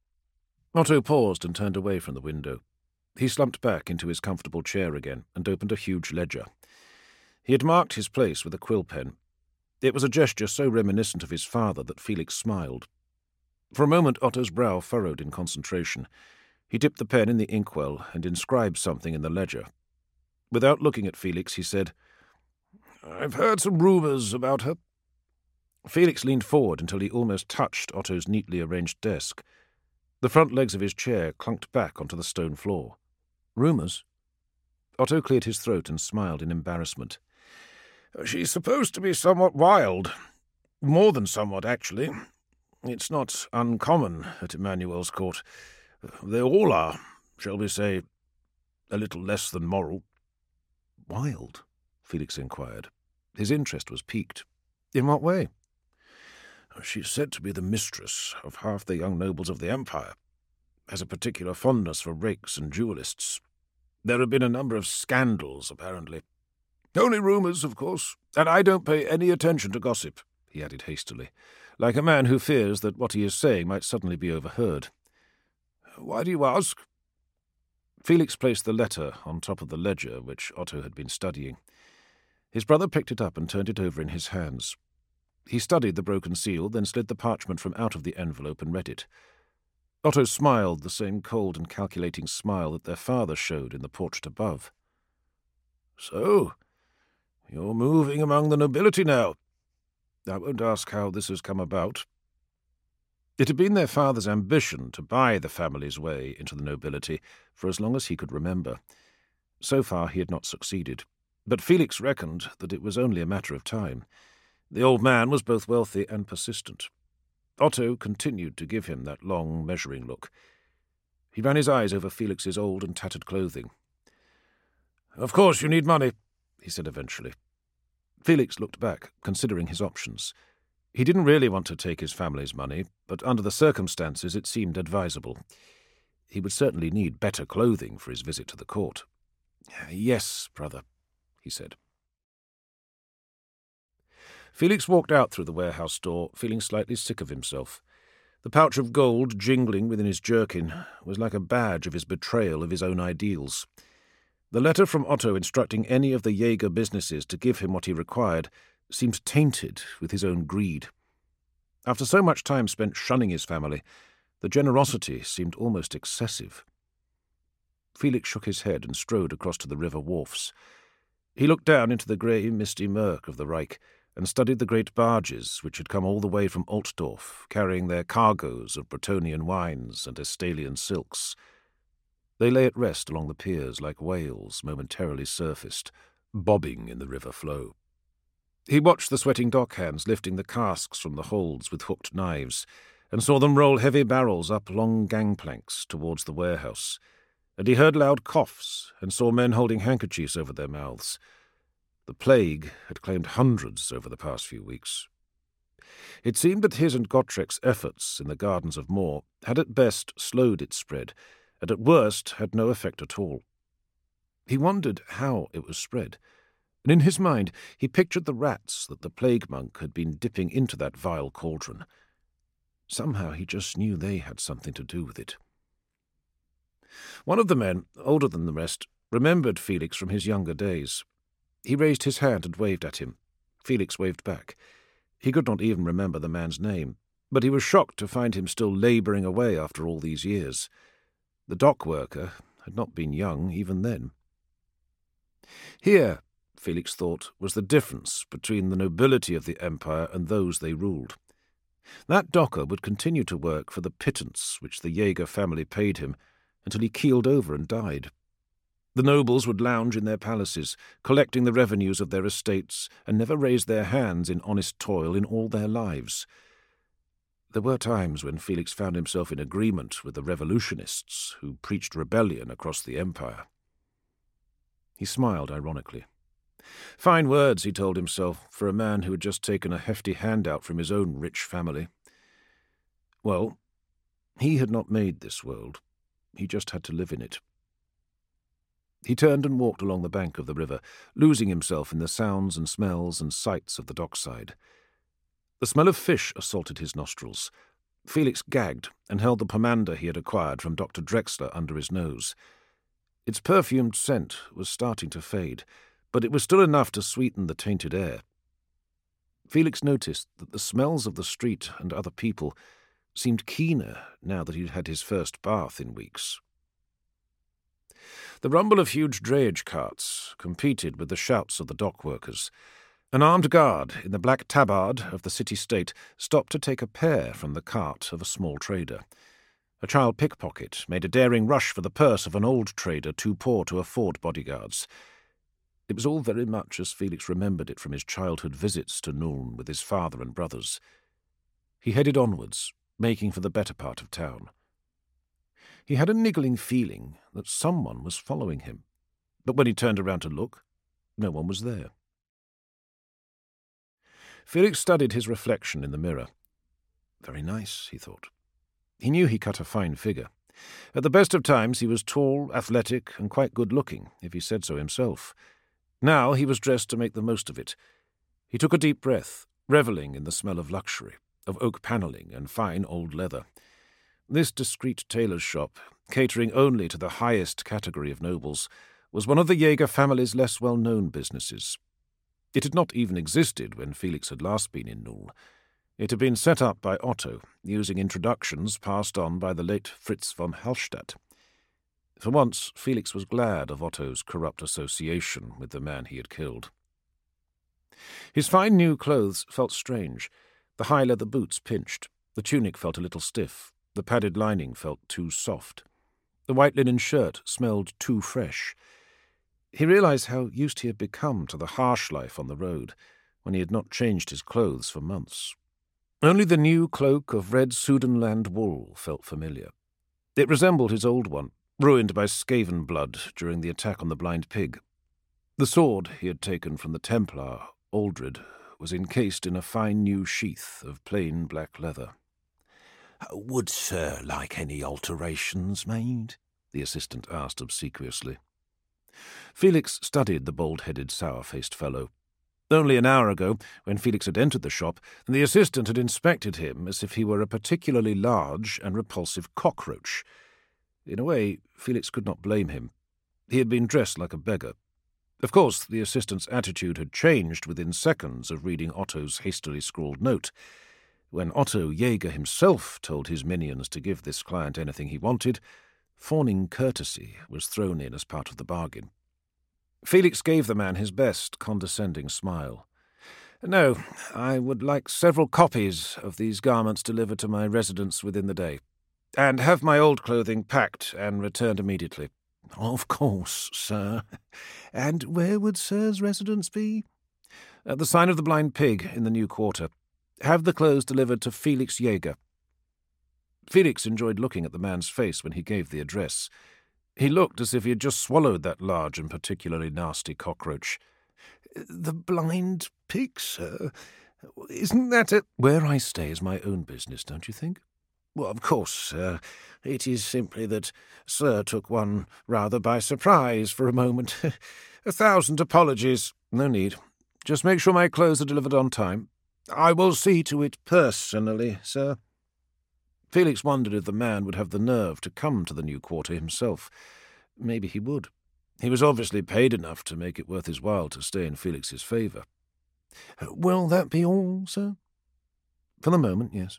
Otto paused and turned away from the window. He slumped back into his comfortable chair again and opened a huge ledger. He had marked his place with a quill pen. It was a gesture so reminiscent of his father that Felix smiled. For a moment Otto's brow furrowed in concentration. He dipped the pen in the inkwell and inscribed something in the ledger. Without looking at Felix, he said, "I've heard some rumours about her." Felix leaned forward until he almost touched Otto's neatly arranged desk. The front legs of his chair clunked back onto the stone floor. "Rumours?" Otto cleared his throat and smiled in embarrassment. "She's supposed to be somewhat wild. More than somewhat, actually. It's not uncommon at Emmanuel's court. They all are, shall we say, a little less than moral." "Wild?" Felix inquired. His interest was piqued. "In what way?" "She's said to be the mistress of half the young nobles of the empire. Has a particular fondness for rakes and duellists. There have been a number of scandals, apparently. Only rumours, of course, and I don't pay any attention to gossip," he added hastily, like a man who fears that what he is saying might suddenly be overheard. "Why do you ask?" Felix placed the letter on top of the ledger which Otto had been studying. His brother picked it up and turned it over in his hands. He studied the broken seal, then slid the parchment from out of the envelope and read it. Otto smiled the same cold and calculating smile that their father showed in the portrait above. "So, You're moving among the nobility now. I won't ask how this has come about. It had been their father's ambition to buy the family's way into the nobility for as long as he could remember. So far he had not succeeded, but Felix reckoned that it was only a matter of time. The old man was both wealthy and persistent. Otto continued to give him that long, measuring look. He ran his eyes over Felix's old and tattered clothing. "Of course you need money," he said eventually. Felix looked back, considering his options. He didn't really want to take his family's money, but under the circumstances it seemed advisable. He would certainly need better clothing for his visit to the court. "Yes, brother," he said. Felix walked out through the warehouse door, feeling slightly sick of himself. The pouch of gold jingling within his jerkin was like a badge of his betrayal of his own ideals. The letter from Otto instructing any of the Jaeger businesses to give him what he required seemed tainted with his own greed. After so much time spent shunning his family, the generosity seemed almost excessive. Felix shook his head and strode across to the river wharfs. He looked down into the grey, misty murk of the Reich and studied the great barges which had come all the way from Altdorf, carrying their cargoes of Brettonian wines and Estalian silks. They lay at rest along the piers like whales momentarily surfaced, bobbing in the river flow. He watched the sweating dockhands lifting the casks from the holds with hooked knives, and saw them roll heavy barrels up long gangplanks towards the warehouse, and he heard loud coughs and saw men holding handkerchiefs over their mouths. The plague had claimed hundreds over the past few weeks. It seemed that his and Gottschalk's efforts in the gardens of Moor had at best slowed its spread, and at worst had no effect at all. He wondered how it was spread, and in his mind he pictured the rats that the plague monk had been dipping into that vile cauldron. Somehow he just knew they had something to do with it. One of the men, older than the rest, remembered Felix from his younger days. He raised his hand and waved at him. Felix waved back. He could not even remember the man's name, but he was shocked to find him still labouring away after all these years. The dock worker had not been young even then. Here, Felix thought, was the difference between the nobility of the empire and those they ruled. That docker would continue to work for the pittance which the Jaeger family paid him until he keeled over and died. The nobles would lounge in their palaces, collecting the revenues of their estates, and never raise their hands in honest toil in all their lives. There were times when Felix found himself in agreement with the revolutionists who preached rebellion across the empire. He smiled ironically. Fine words, he told himself, for a man who had just taken a hefty handout from his own rich family. Well, he had not made this world. He just had to live in it. He turned and walked along the bank of the river, losing himself in the sounds and smells and sights of the dockside. The smell of fish assaulted his nostrils. Felix gagged and held the pomander he had acquired from Doctor Drexler under his nose. Its perfumed scent was starting to fade, but it was still enough to sweeten the tainted air. Felix noticed that the smells of the street and other people seemed keener now that he had had his first bath in weeks. The rumble of huge drayage carts competed with the shouts of the dock workers. An armed guard in the black tabard of the city-state stopped to take a pear from the cart of a small trader. A child pickpocket made a daring rush for the purse of an old trader too poor to afford bodyguards. It was all very much as Felix remembered it from his childhood visits to Nuln with his father and brothers. He headed onwards, making for the better part of town. He had a niggling feeling that someone was following him, but when he turned around to look, no one was there. Felix studied his reflection in the mirror. Very nice, he thought. He knew he cut a fine figure. At the best of times he was tall, athletic, and quite good-looking, if he said so himself. Now he was dressed to make the most of it. He took a deep breath, revelling in the smell of luxury, of oak panelling and fine old leather. This discreet tailor's shop, catering only to the highest category of nobles, was one of the Jaeger family's less well-known businesses. It had not even existed when Felix had last been in Nuln. It had been set up by Otto, using introductions passed on by the late Fritz von Hallstatt. For once, Felix was glad of Otto's corrupt association with the man he had killed. His fine new clothes felt strange. The high leather boots pinched. The tunic felt a little stiff. The padded lining felt too soft. The white linen shirt smelled too fresh. He realized how used he had become to the harsh life on the road, when he had not changed his clothes for months. Only the new cloak of red Sudanland wool felt familiar. It resembled his old one, ruined by Skaven blood during the attack on the blind pig. The sword he had taken from the Templar, Aldred, was encased in a fine new sheath of plain black leather. "Would Sir like any alterations made?" the assistant asked obsequiously. Felix studied the bald-headed, sour-faced fellow. Only an hour ago, when Felix had entered the shop, the assistant had inspected him as if he were a particularly large and repulsive cockroach. In a way, Felix could not blame him. He had been dressed like a beggar. Of course, the assistant's attitude had changed within seconds of reading Otto's hastily scrawled note. When Otto Jaeger himself told his minions to give this client anything he wanted, fawning courtesy was thrown in as part of the bargain. Felix gave the man his best condescending smile. "No, I would like several copies of these garments delivered to my residence within the day, and have my old clothing packed and returned immediately." "Of course, sir. And where would Sir's residence be?" "At the Sign of the Blind Pig in the New Quarter. Have the clothes delivered to Felix Jaeger." Felix enjoyed looking at the man's face when he gave the address. He looked as if he had just swallowed that large and particularly nasty cockroach. "The Blind Pig, sir? Isn't that a—" "Where I stay is my own business, don't you think?" "Well, of course, sir. It is simply that Sir took one rather by surprise for a moment. A thousand apologies." "No need. Just make sure my clothes are delivered on time." "I will see to it personally, sir." Felix wondered if the man would have the nerve to come to the New Quarter himself. Maybe he would. He was obviously paid enough to make it worth his while to stay in Felix's favour. "Will that be all, sir?" "For the moment, yes."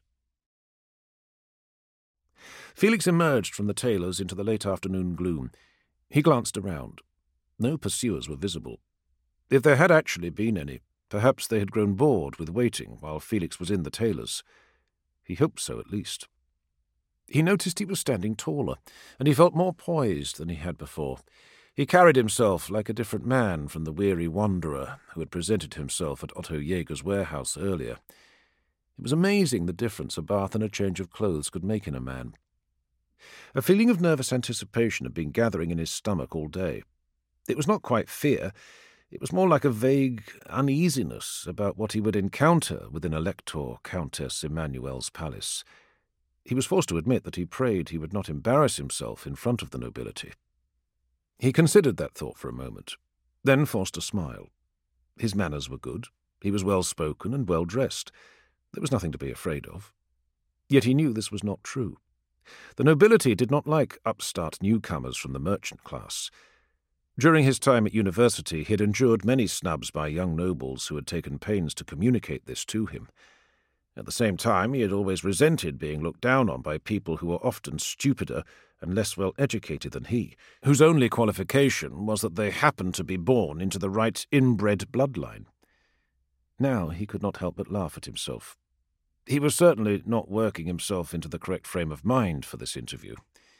Felix emerged from the tailor's into the late afternoon gloom. He glanced around. No pursuers were visible. If there had actually been any, perhaps they had grown bored with waiting while Felix was in the tailor's. He hoped so, at least. He noticed he was standing taller, and he felt more poised than he had before. He carried himself like a different man from the weary wanderer who had presented himself at Otto Jaeger's warehouse earlier. It was amazing the difference a bath and a change of clothes could make in a man. A feeling of nervous anticipation had been gathering in his stomach all day. It was not quite fear. It was more like a vague uneasiness about what he would encounter within Elector Countess Emmanuel's palace. He was forced to admit that he prayed he would not embarrass himself in front of the nobility. He considered that thought for a moment, then forced a smile. His manners were good. He was well-spoken and well-dressed. There was nothing to be afraid of. Yet he knew this was not true. The nobility did not like upstart newcomers from the merchant class. During his time at university, he had endured many snubs by young nobles who had taken pains to communicate this to him. At the same time, he had always resented being looked down on by people who were often stupider and less well-educated than he, whose only qualification was that they happened to be born into the right inbred bloodline. Now he could not help but laugh at himself. He was certainly not working himself into the correct frame of mind for this interview.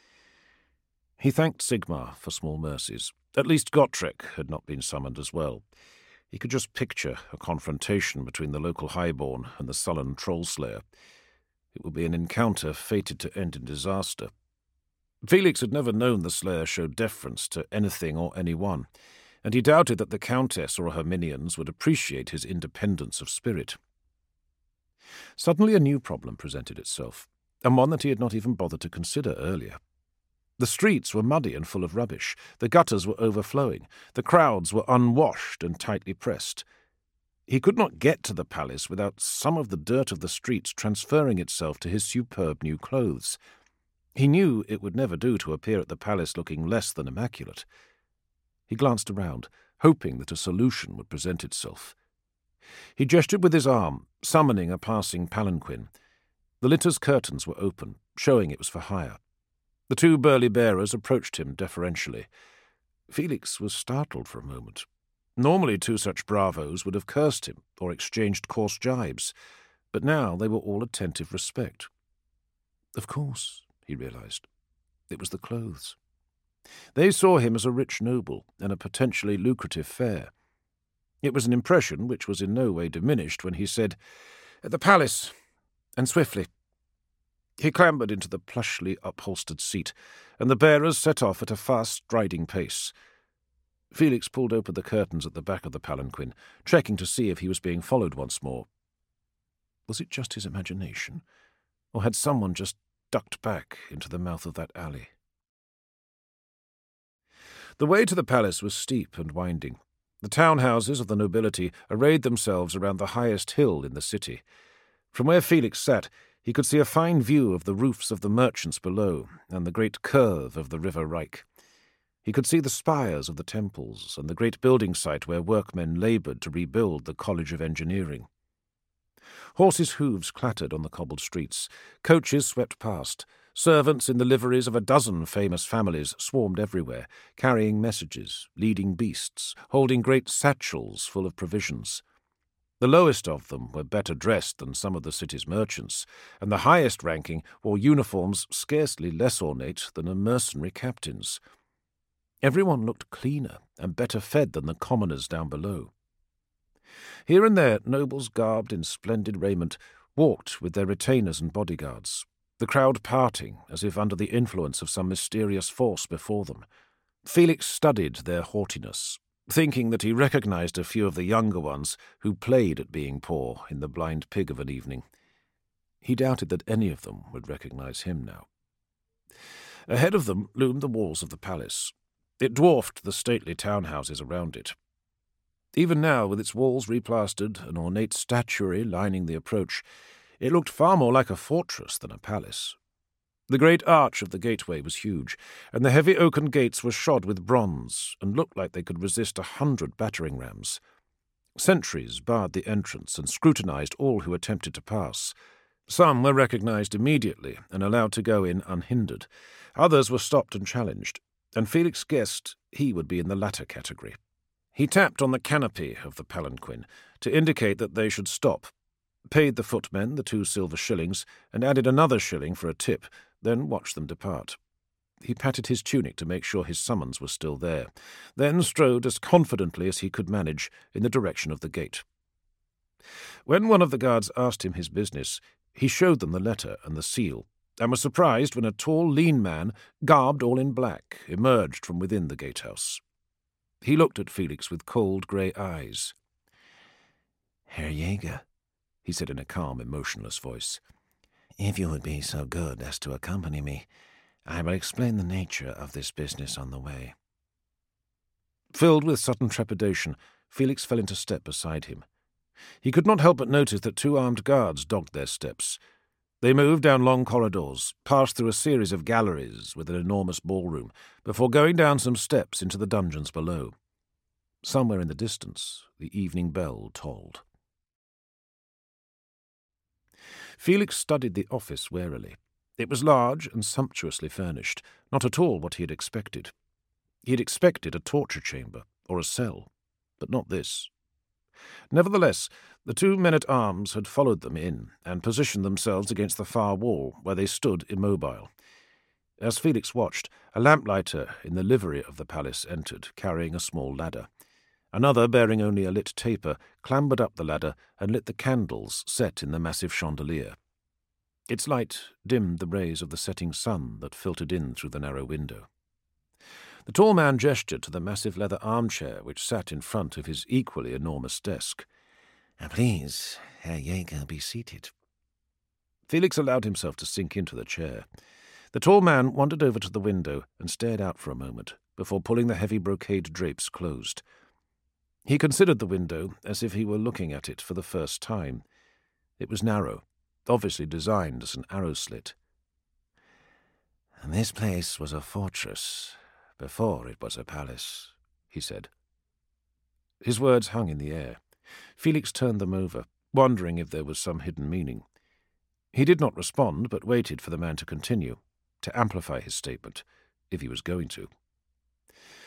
He thanked Sigmar for small mercies. At least Gotrek had not been summoned as well. He could just picture a confrontation between the local highborn and the sullen troll-slayer. It would be an encounter fated to end in disaster. Felix had never known the slayer show deference to anything or anyone, and he doubted that the Countess or her minions would appreciate his independence of spirit. Suddenly a new problem presented itself, and one that he had not even bothered to consider earlier. The streets were muddy and full of rubbish. The gutters were overflowing. The crowds were unwashed and tightly pressed. He could not get to the palace without some of the dirt of the streets transferring itself to his superb new clothes. He knew it would never do to appear at the palace looking less than immaculate. He glanced around, hoping that a solution would present itself. He gestured with his arm, summoning a passing palanquin. The litter's curtains were open, showing it was for hire. The two burly bearers approached him deferentially. Felix was startled for a moment. Normally two such bravos would have cursed him or exchanged coarse jibes, but now they were all attentive respect. Of course, he realized, it was the clothes. They saw him as a rich noble and a potentially lucrative fare. It was an impression which was in no way diminished when he said, "At the palace, and swiftly." He clambered into the plushly upholstered seat, and the bearers set off at a fast striding pace. Felix pulled open the curtains at the back of the palanquin, checking to see if he was being followed once more. Was it just his imagination, or had someone just ducked back into the mouth of that alley? The way to the palace was steep and winding. The townhouses of the nobility arrayed themselves around the highest hill in the city. From where Felix sat, he could see a fine view of the roofs of the merchants below and the great curve of the River Reich. He could see the spires of the temples and the great building site where workmen laboured to rebuild the College of Engineering. Horses' hooves clattered on the cobbled streets, coaches swept past, servants in the liveries of a dozen famous families swarmed everywhere, carrying messages, leading beasts, holding great satchels full of provisions. The lowest of them were better dressed than some of the city's merchants, and the highest ranking wore uniforms scarcely less ornate than a mercenary captain's. Everyone looked cleaner and better fed than the commoners down below. Here and there, nobles garbed in splendid raiment walked with their retainers and bodyguards, the crowd parting as if under the influence of some mysterious force before them. Felix studied their haughtiness, thinking that he recognized a few of the younger ones who played at being poor in The Blind Pig of an evening. He doubted that any of them would recognize him now. Ahead of them loomed the walls of the palace. It dwarfed the stately townhouses around it. Even now, with its walls replastered and ornate statuary lining the approach, it looked far more like a fortress than a palace. The great arch of the gateway was huge, and the heavy oaken gates were shod with bronze and looked like they could resist a hundred battering rams. Sentries barred the entrance and scrutinized all who attempted to pass. Some were recognized immediately and allowed to go in unhindered. Others were stopped and challenged, and Felix guessed he would be in the latter category. He tapped on the canopy of the palanquin to indicate that they should stop, paid the footmen the two silver shillings, and added another shilling for a tip, then watched them depart. He patted his tunic to make sure his summons was still there, then strode as confidently as he could manage in the direction of the gate. When one of the guards asked him his business, he showed them the letter and the seal, and was surprised when a tall, lean man, garbed all in black, emerged from within the gatehouse. He looked at Felix with cold grey eyes. "Herr Jäger," he said in a calm, emotionless voice, "if you would be so good as to accompany me, I will explain the nature of this business on the way." Filled with sudden trepidation, Felix fell into step beside him. He could not help but notice that two armed guards dogged their steps. They moved down long corridors, passed through a series of galleries with an enormous ballroom, before going down some steps into the dungeons below. Somewhere in the distance, the evening bell tolled. Felix studied the office warily. It was large and sumptuously furnished, not at all what he had expected. He had expected a torture chamber or a cell, but not this. Nevertheless, the two men-at-arms had followed them in and positioned themselves against the far wall, where they stood immobile. As Felix watched, a lamplighter in the livery of the palace entered, carrying a small ladder. Another, bearing only a lit taper, clambered up the ladder and lit the candles set in the massive chandelier. Its light dimmed the rays of the setting sun that filtered in through the narrow window. The tall man gestured to the massive leather armchair which sat in front of his equally enormous desk. "Please, Herr Jäger, be seated." Felix allowed himself to sink into the chair. The tall man wandered over to the window and stared out for a moment, before pulling the heavy brocade drapes closed. He considered the window as if he were looking at it for the first time. It was narrow, obviously designed as an arrow slit. "This place was a fortress before it was a palace," he said. His words hung in the air. Felix turned them over, wondering if there was some hidden meaning. He did not respond, but waited for the man to continue, to amplify his statement, if he was going to.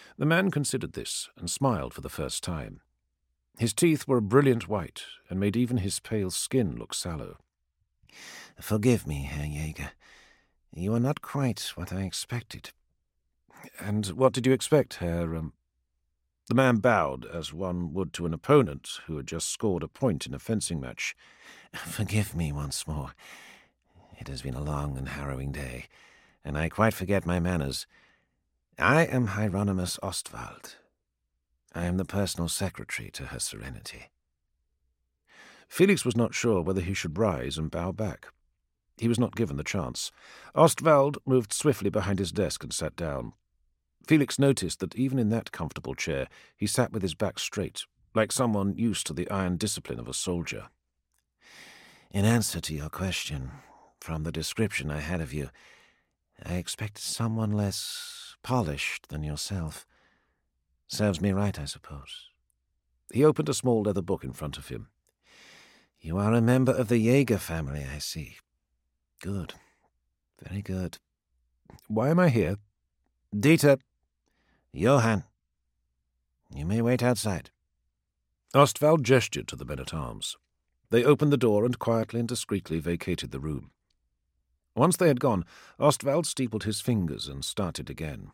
The man considered this and smiled for the first time. His teeth were a brilliant white and made even his pale skin look sallow. "Forgive me, Herr Jäger. You are not quite what I expected." "And what did you expect, Herr... Um... The man bowed, as one would to an opponent who had just scored a point in a fencing match. "Forgive me once more. It has been a long and harrowing day, and I quite forget my manners. I am Hieronymus Ostwald. I am the personal secretary to Her Serenity." Felix was not sure whether he should rise and bow back. He was not given the chance. Ostwald moved swiftly behind his desk and sat down. Felix noticed that even in that comfortable chair he sat with his back straight, like someone used to the iron discipline of a soldier. "In answer to your question, from the description I had of you, I expected someone less polished than yourself. Serves me right, I suppose." He opened a small leather book in front of him. "You are a member of the Jäger family, I see. Good. Very good. Why am I here?" "Dieter. Johann. You may wait outside." Ostwald gestured to the men-at-arms. They opened the door and quietly and discreetly vacated the room. Once they had gone, Ostwald steepled his fingers and started again.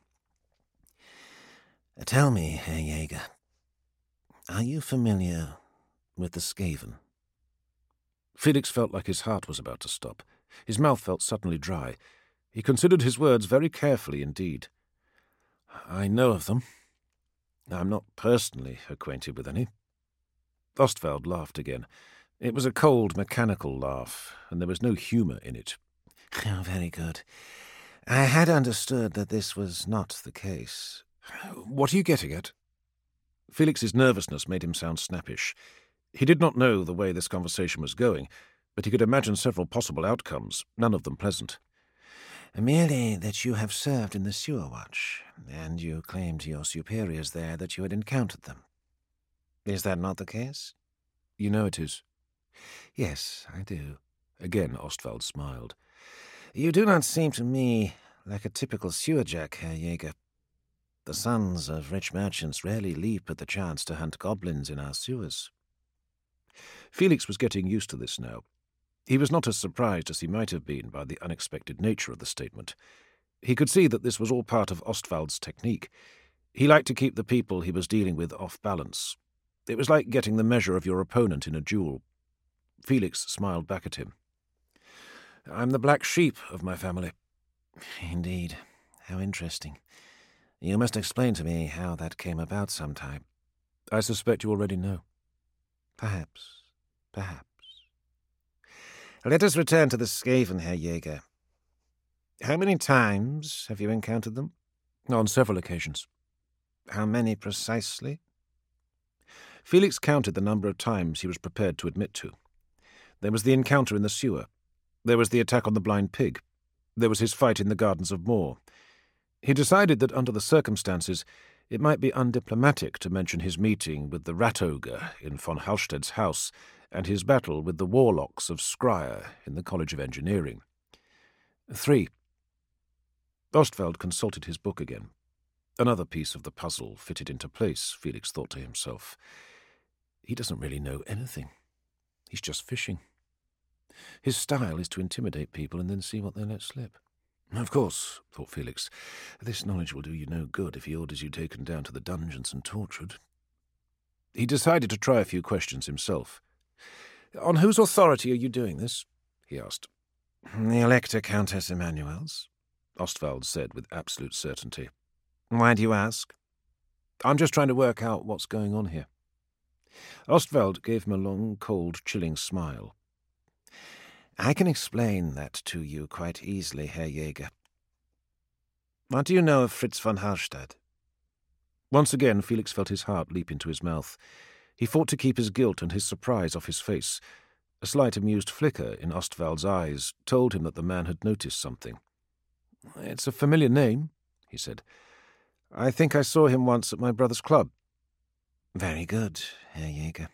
"Tell me, Herr Jäger, are you familiar with the Skaven?" Felix felt like his heart was about to stop. His mouth felt suddenly dry. He considered his words very carefully indeed. "I know of them. I'm not personally acquainted with any." Ostwald laughed again. It was a cold, mechanical laugh, and there was no humour in it. "Oh, very good. I had understood that this was not the case." "What are you getting at?" Felix's nervousness made him sound snappish. He did not know the way this conversation was going, but he could imagine several possible outcomes, none of them pleasant. "Merely that you have served in the Sewer Watch, and you claimed to your superiors there that you had encountered them. Is that not the case?" "You know it is." "Yes, I do." Again Ostwald smiled. "You do not seem to me like a typical sewerjack, Herr Jäger. The sons of rich merchants rarely leap at the chance to hunt goblins in our sewers." Felix was getting used to this now. He was not as surprised as he might have been by the unexpected nature of the statement. He could see that this was all part of Ostwald's technique. He liked to keep the people he was dealing with off balance. It was like getting the measure of your opponent in a duel. Felix smiled back at him. "I'm the black sheep of my family." "Indeed. How interesting. You must explain to me how that came about sometime." "I suspect you already know." "Perhaps. Perhaps. Let us return to the Skaven, Herr Jäger. How many times have you encountered them?" "On several occasions." "How many precisely?" Felix counted the number of times he was prepared to admit to. There was the encounter in the sewer. There was the attack on the blind pig. There was his fight in the Gardens of Moor. He decided that under the circumstances it might be undiplomatic to mention his meeting with the rat ogre in von Halsted's house and his battle with the warlocks of Skryre in the College of Engineering. Three. Ostwald consulted his book again. Another piece of the puzzle fitted into place, Felix thought to himself. He doesn't really know anything. He's just fishing. His style is to intimidate people and then see what they let slip. Of course, thought Felix, this knowledge will do you no good if he orders you taken down to the dungeons and tortured. He decided to try a few questions himself. "On whose authority are you doing this?" he asked. "The Elector Countess Emanuel's," Ostwald said with absolute certainty. "Why do you ask?" "I'm just trying to work out what's going on here." Ostwald gave him a long, cold, chilling smile. "I can explain that to you quite easily, Herr Jäger. What do you know of Fritz von Hallstatt?" Once again Felix felt his heart leap into his mouth. He fought to keep his guilt and his surprise off his face. A slight amused flicker in Ostwald's eyes told him that the man had noticed something. "It's a familiar name," he said. "I think I saw him once at my brother's club." "Very good, Herr Jäger.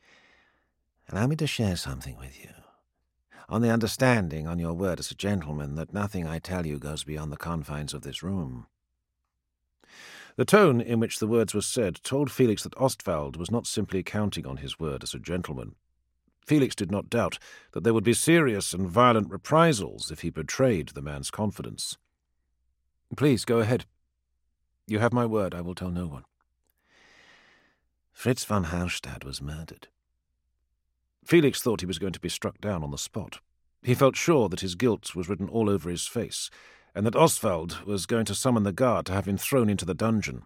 Allow me to share something with you, on the understanding, on your word as a gentleman, that nothing I tell you goes beyond the confines of this room." The tone in which the words were said told Felix that Ostwald was not simply counting on his word as a gentleman. Felix did not doubt that there would be serious and violent reprisals if he betrayed the man's confidence. "Please, go ahead. You have my word, I will tell no one." Fritz von Hallstatt was murdered. Felix thought he was going to be struck down on the spot. He felt sure that his guilt was written all over his face, and that Ostwald was going to summon the guard to have him thrown into the dungeon.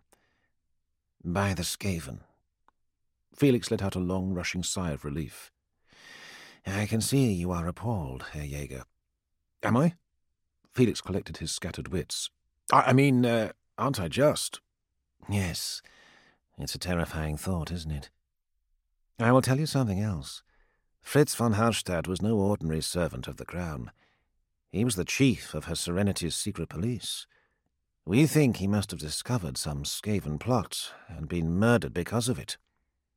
By the Skaven. Felix let out a long, rushing sigh of relief. I can see you are appalled, Herr Jäger. Am I? Felix collected his scattered wits. I, I mean, uh, aren't I just? Yes. It's a terrifying thought, isn't it? I will tell you something else. Fritz von Hallstatt was no ordinary servant of the Crown. He was the chief of Her Serenity's secret police. We think he must have discovered some Skaven plot and been murdered because of it.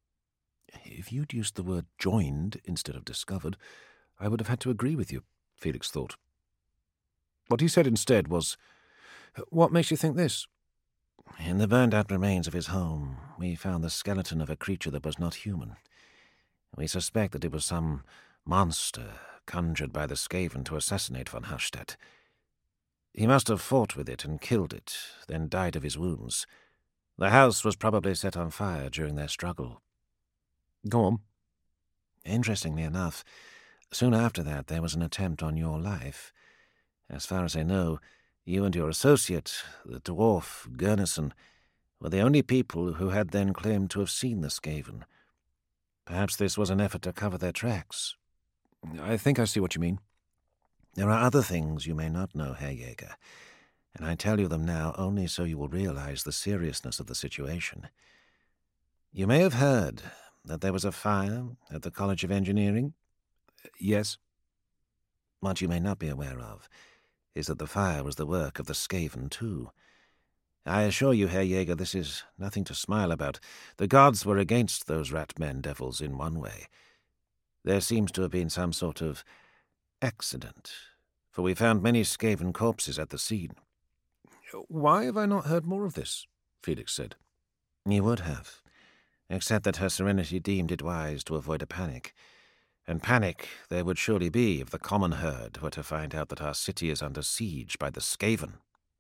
If you'd used the word joined instead of discovered, I would have had to agree with you, Felix thought. What he said instead was, "What makes you think this?" In the burned-out remains of his home, we found the skeleton of a creature that was not human. We suspect that it was some monster conjured by the Skaven to assassinate von Hallstatt. He must have fought with it and killed it, then died of his wounds. The house was probably set on fire during their struggle. Go on. Interestingly enough, soon after that there was an attempt on your life. As far as I know, you and your associate, the dwarf Gurnison, were the only people who had then claimed to have seen the Skaven. Perhaps this was an effort to cover their tracks. I think I see what you mean. There are other things you may not know, Herr Jäger, and I tell you them now only so you will realize the seriousness of the situation. You may have heard that there was a fire at the College of Engineering? Yes. What you may not be aware of is that the fire was the work of the Skaven, too. I assure you, Herr Jäger, this is nothing to smile about. The gods were against those rat-men devils in one way. There seems to have been some sort of accident, for we found many Skaven corpses at the scene. Why have I not heard more of this? Felix said. You would have, except that Her Serenity deemed it wise to avoid a panic. And panic there would surely be if the common herd were to find out that our city is under siege by the Skaven.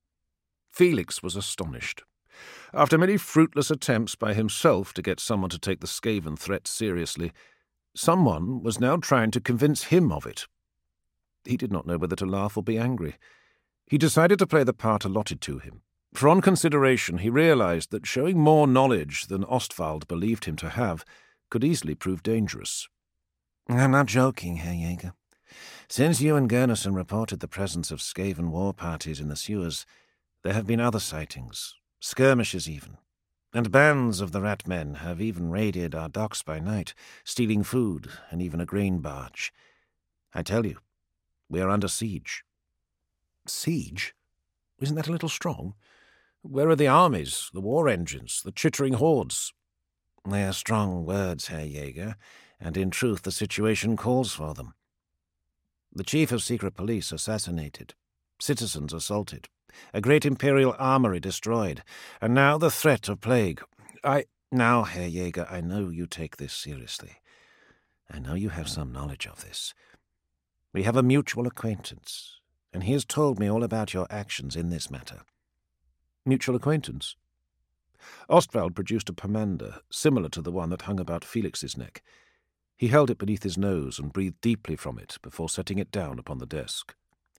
Felix was astonished. After many fruitless attempts by himself to get someone to take the Skaven threat seriously, someone was now trying to convince him of it. He did not know whether to laugh or be angry. He decided to play the part allotted to him, for on consideration he realized that showing more knowledge than Ostwald believed him to have could easily prove dangerous. I'm not joking, Herr Jäger. Since you and Gurnison reported the presence of Skaven war parties in the sewers, there have been other sightings, skirmishes even, and bands of the rat-men have even raided our docks by night, stealing food and even a grain barge. I tell you, we are under siege. Siege? Isn't that a little strong? Where are the armies, the war engines, the chittering hordes? They are strong words, Herr Jäger, and in truth the situation calls for them. The chief of secret police assassinated, citizens assaulted, a great imperial armory destroyed, and now the threat of plague. I... Now, Herr Jäger, I know you take this seriously. I know you have some knowledge of this. We have a mutual acquaintance, and he has told me all about your actions in this matter. Mutual acquaintance? Ostwald produced a pomander, similar to the one that hung about Felix's neck. He held it beneath his nose and breathed deeply from it before setting it down upon the desk.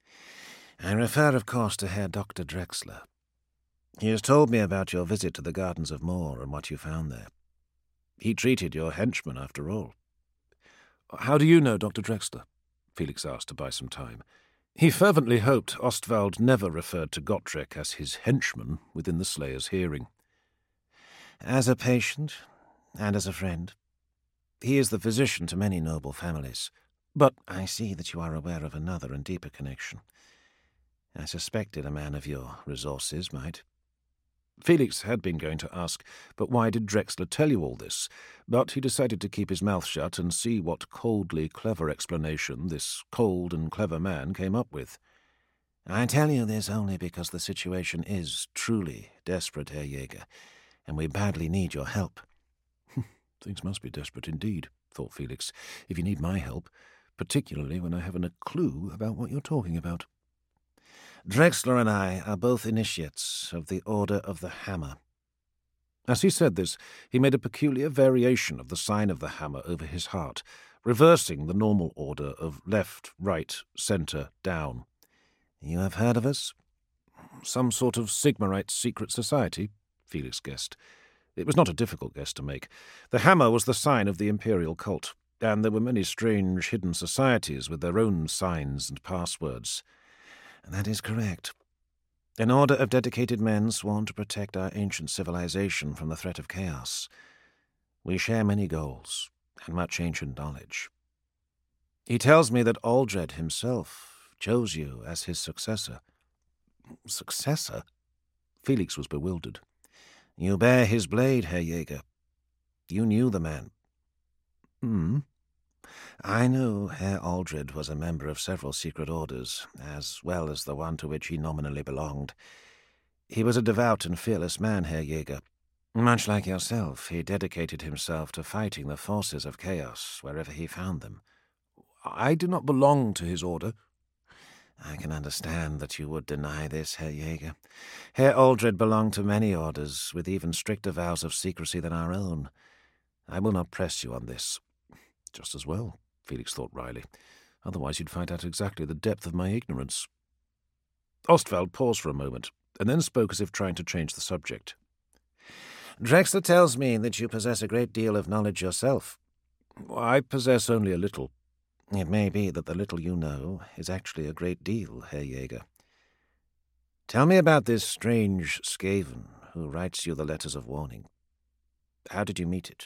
I refer, of course, to Herr Doctor Drexler. He has told me about your visit to the Gardens of Moor and what you found there. He treated your henchman, after all. How do you know Doctor Drexler? Felix asked to buy some time. He fervently hoped Ostwald never referred to Gotrek as his henchman within the Slayer's hearing. As a patient and as a friend. He is the physician to many noble families. But I see that you are aware of another and deeper connection. I suspected a man of your resources might. Felix had been going to ask, but why did Drexler tell you all this? But he decided to keep his mouth shut and see what coldly clever explanation this cold and clever man came up with. I tell you this only because the situation is truly desperate, Herr Jäger, and we badly need your help. Things must be desperate indeed, thought Felix, if you need my help, particularly when I haven't a clue about what you're talking about. Drexler and I are both initiates of the Order of the Hammer. As he said this, he made a peculiar variation of the sign of the hammer over his heart, reversing the normal order of left, right, centre, down. You have heard of us? Some sort of Sigmarite secret society, Felix guessed. It was not a difficult guess to make. The hammer was the sign of the imperial cult, and there were many strange hidden societies with their own signs and passwords. That is correct. An order of dedicated men sworn to protect our ancient civilization from the threat of chaos. We share many goals and much ancient knowledge. He tells me that Aldred himself chose you as his successor. Successor? Felix was bewildered. You bear his blade, Herr Jäger. You knew the man. Hmm. I knew Herr Aldred was a member of several secret orders, as well as the one to which he nominally belonged. He was a devout and fearless man, Herr Jäger. Much like yourself, he dedicated himself to fighting the forces of chaos wherever he found them. I do not belong to his order. I can understand that you would deny this, Herr Jäger. Herr Aldred belonged to many orders, with even stricter vows of secrecy than our own. I will not press you on this. Just as well, Felix thought wryly. Otherwise you'd find out exactly the depth of my ignorance. Ostwald paused for a moment, and then spoke as if trying to change the subject. Drexler tells me that you possess a great deal of knowledge yourself. I possess only a little. It may be that the little you know is actually a great deal, Herr Jäger. Tell me about this strange Skaven who writes you the letters of warning. How did you meet it?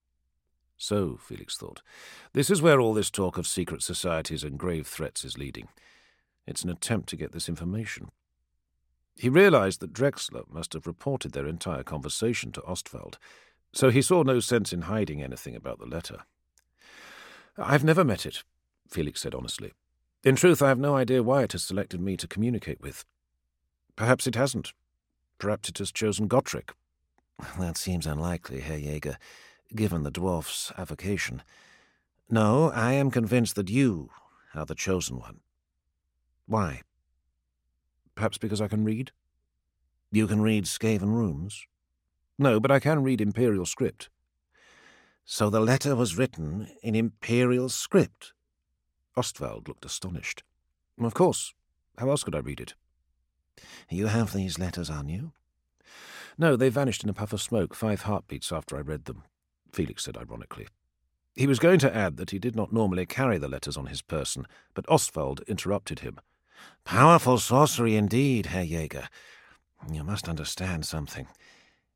So, Felix thought, this is where all this talk of secret societies and grave threats is leading. It's an attempt to get this information. He realized that Drexler must have reported their entire conversation to Ostwald, so he saw no sense in hiding anything about the letter. I've never met it, Felix said honestly. In truth, I have no idea why it has selected me to communicate with. Perhaps it hasn't. Perhaps it has chosen Gotrek. That seems unlikely, Herr Jäger, given the dwarf's avocation. No, I am convinced that you are the chosen one. Why? Perhaps because I can read? You can read Skaven runes? No, but I can read Imperial script. So the letter was written in Imperial script? Ostwald looked astonished. Of course. How else could I read it? You have these letters on you? No, they vanished in a puff of smoke five heartbeats after I read them, Felix said ironically. He was going to add that he did not normally carry the letters on his person, but Ostwald interrupted him. Powerful sorcery indeed, Herr Jäger. You must understand something.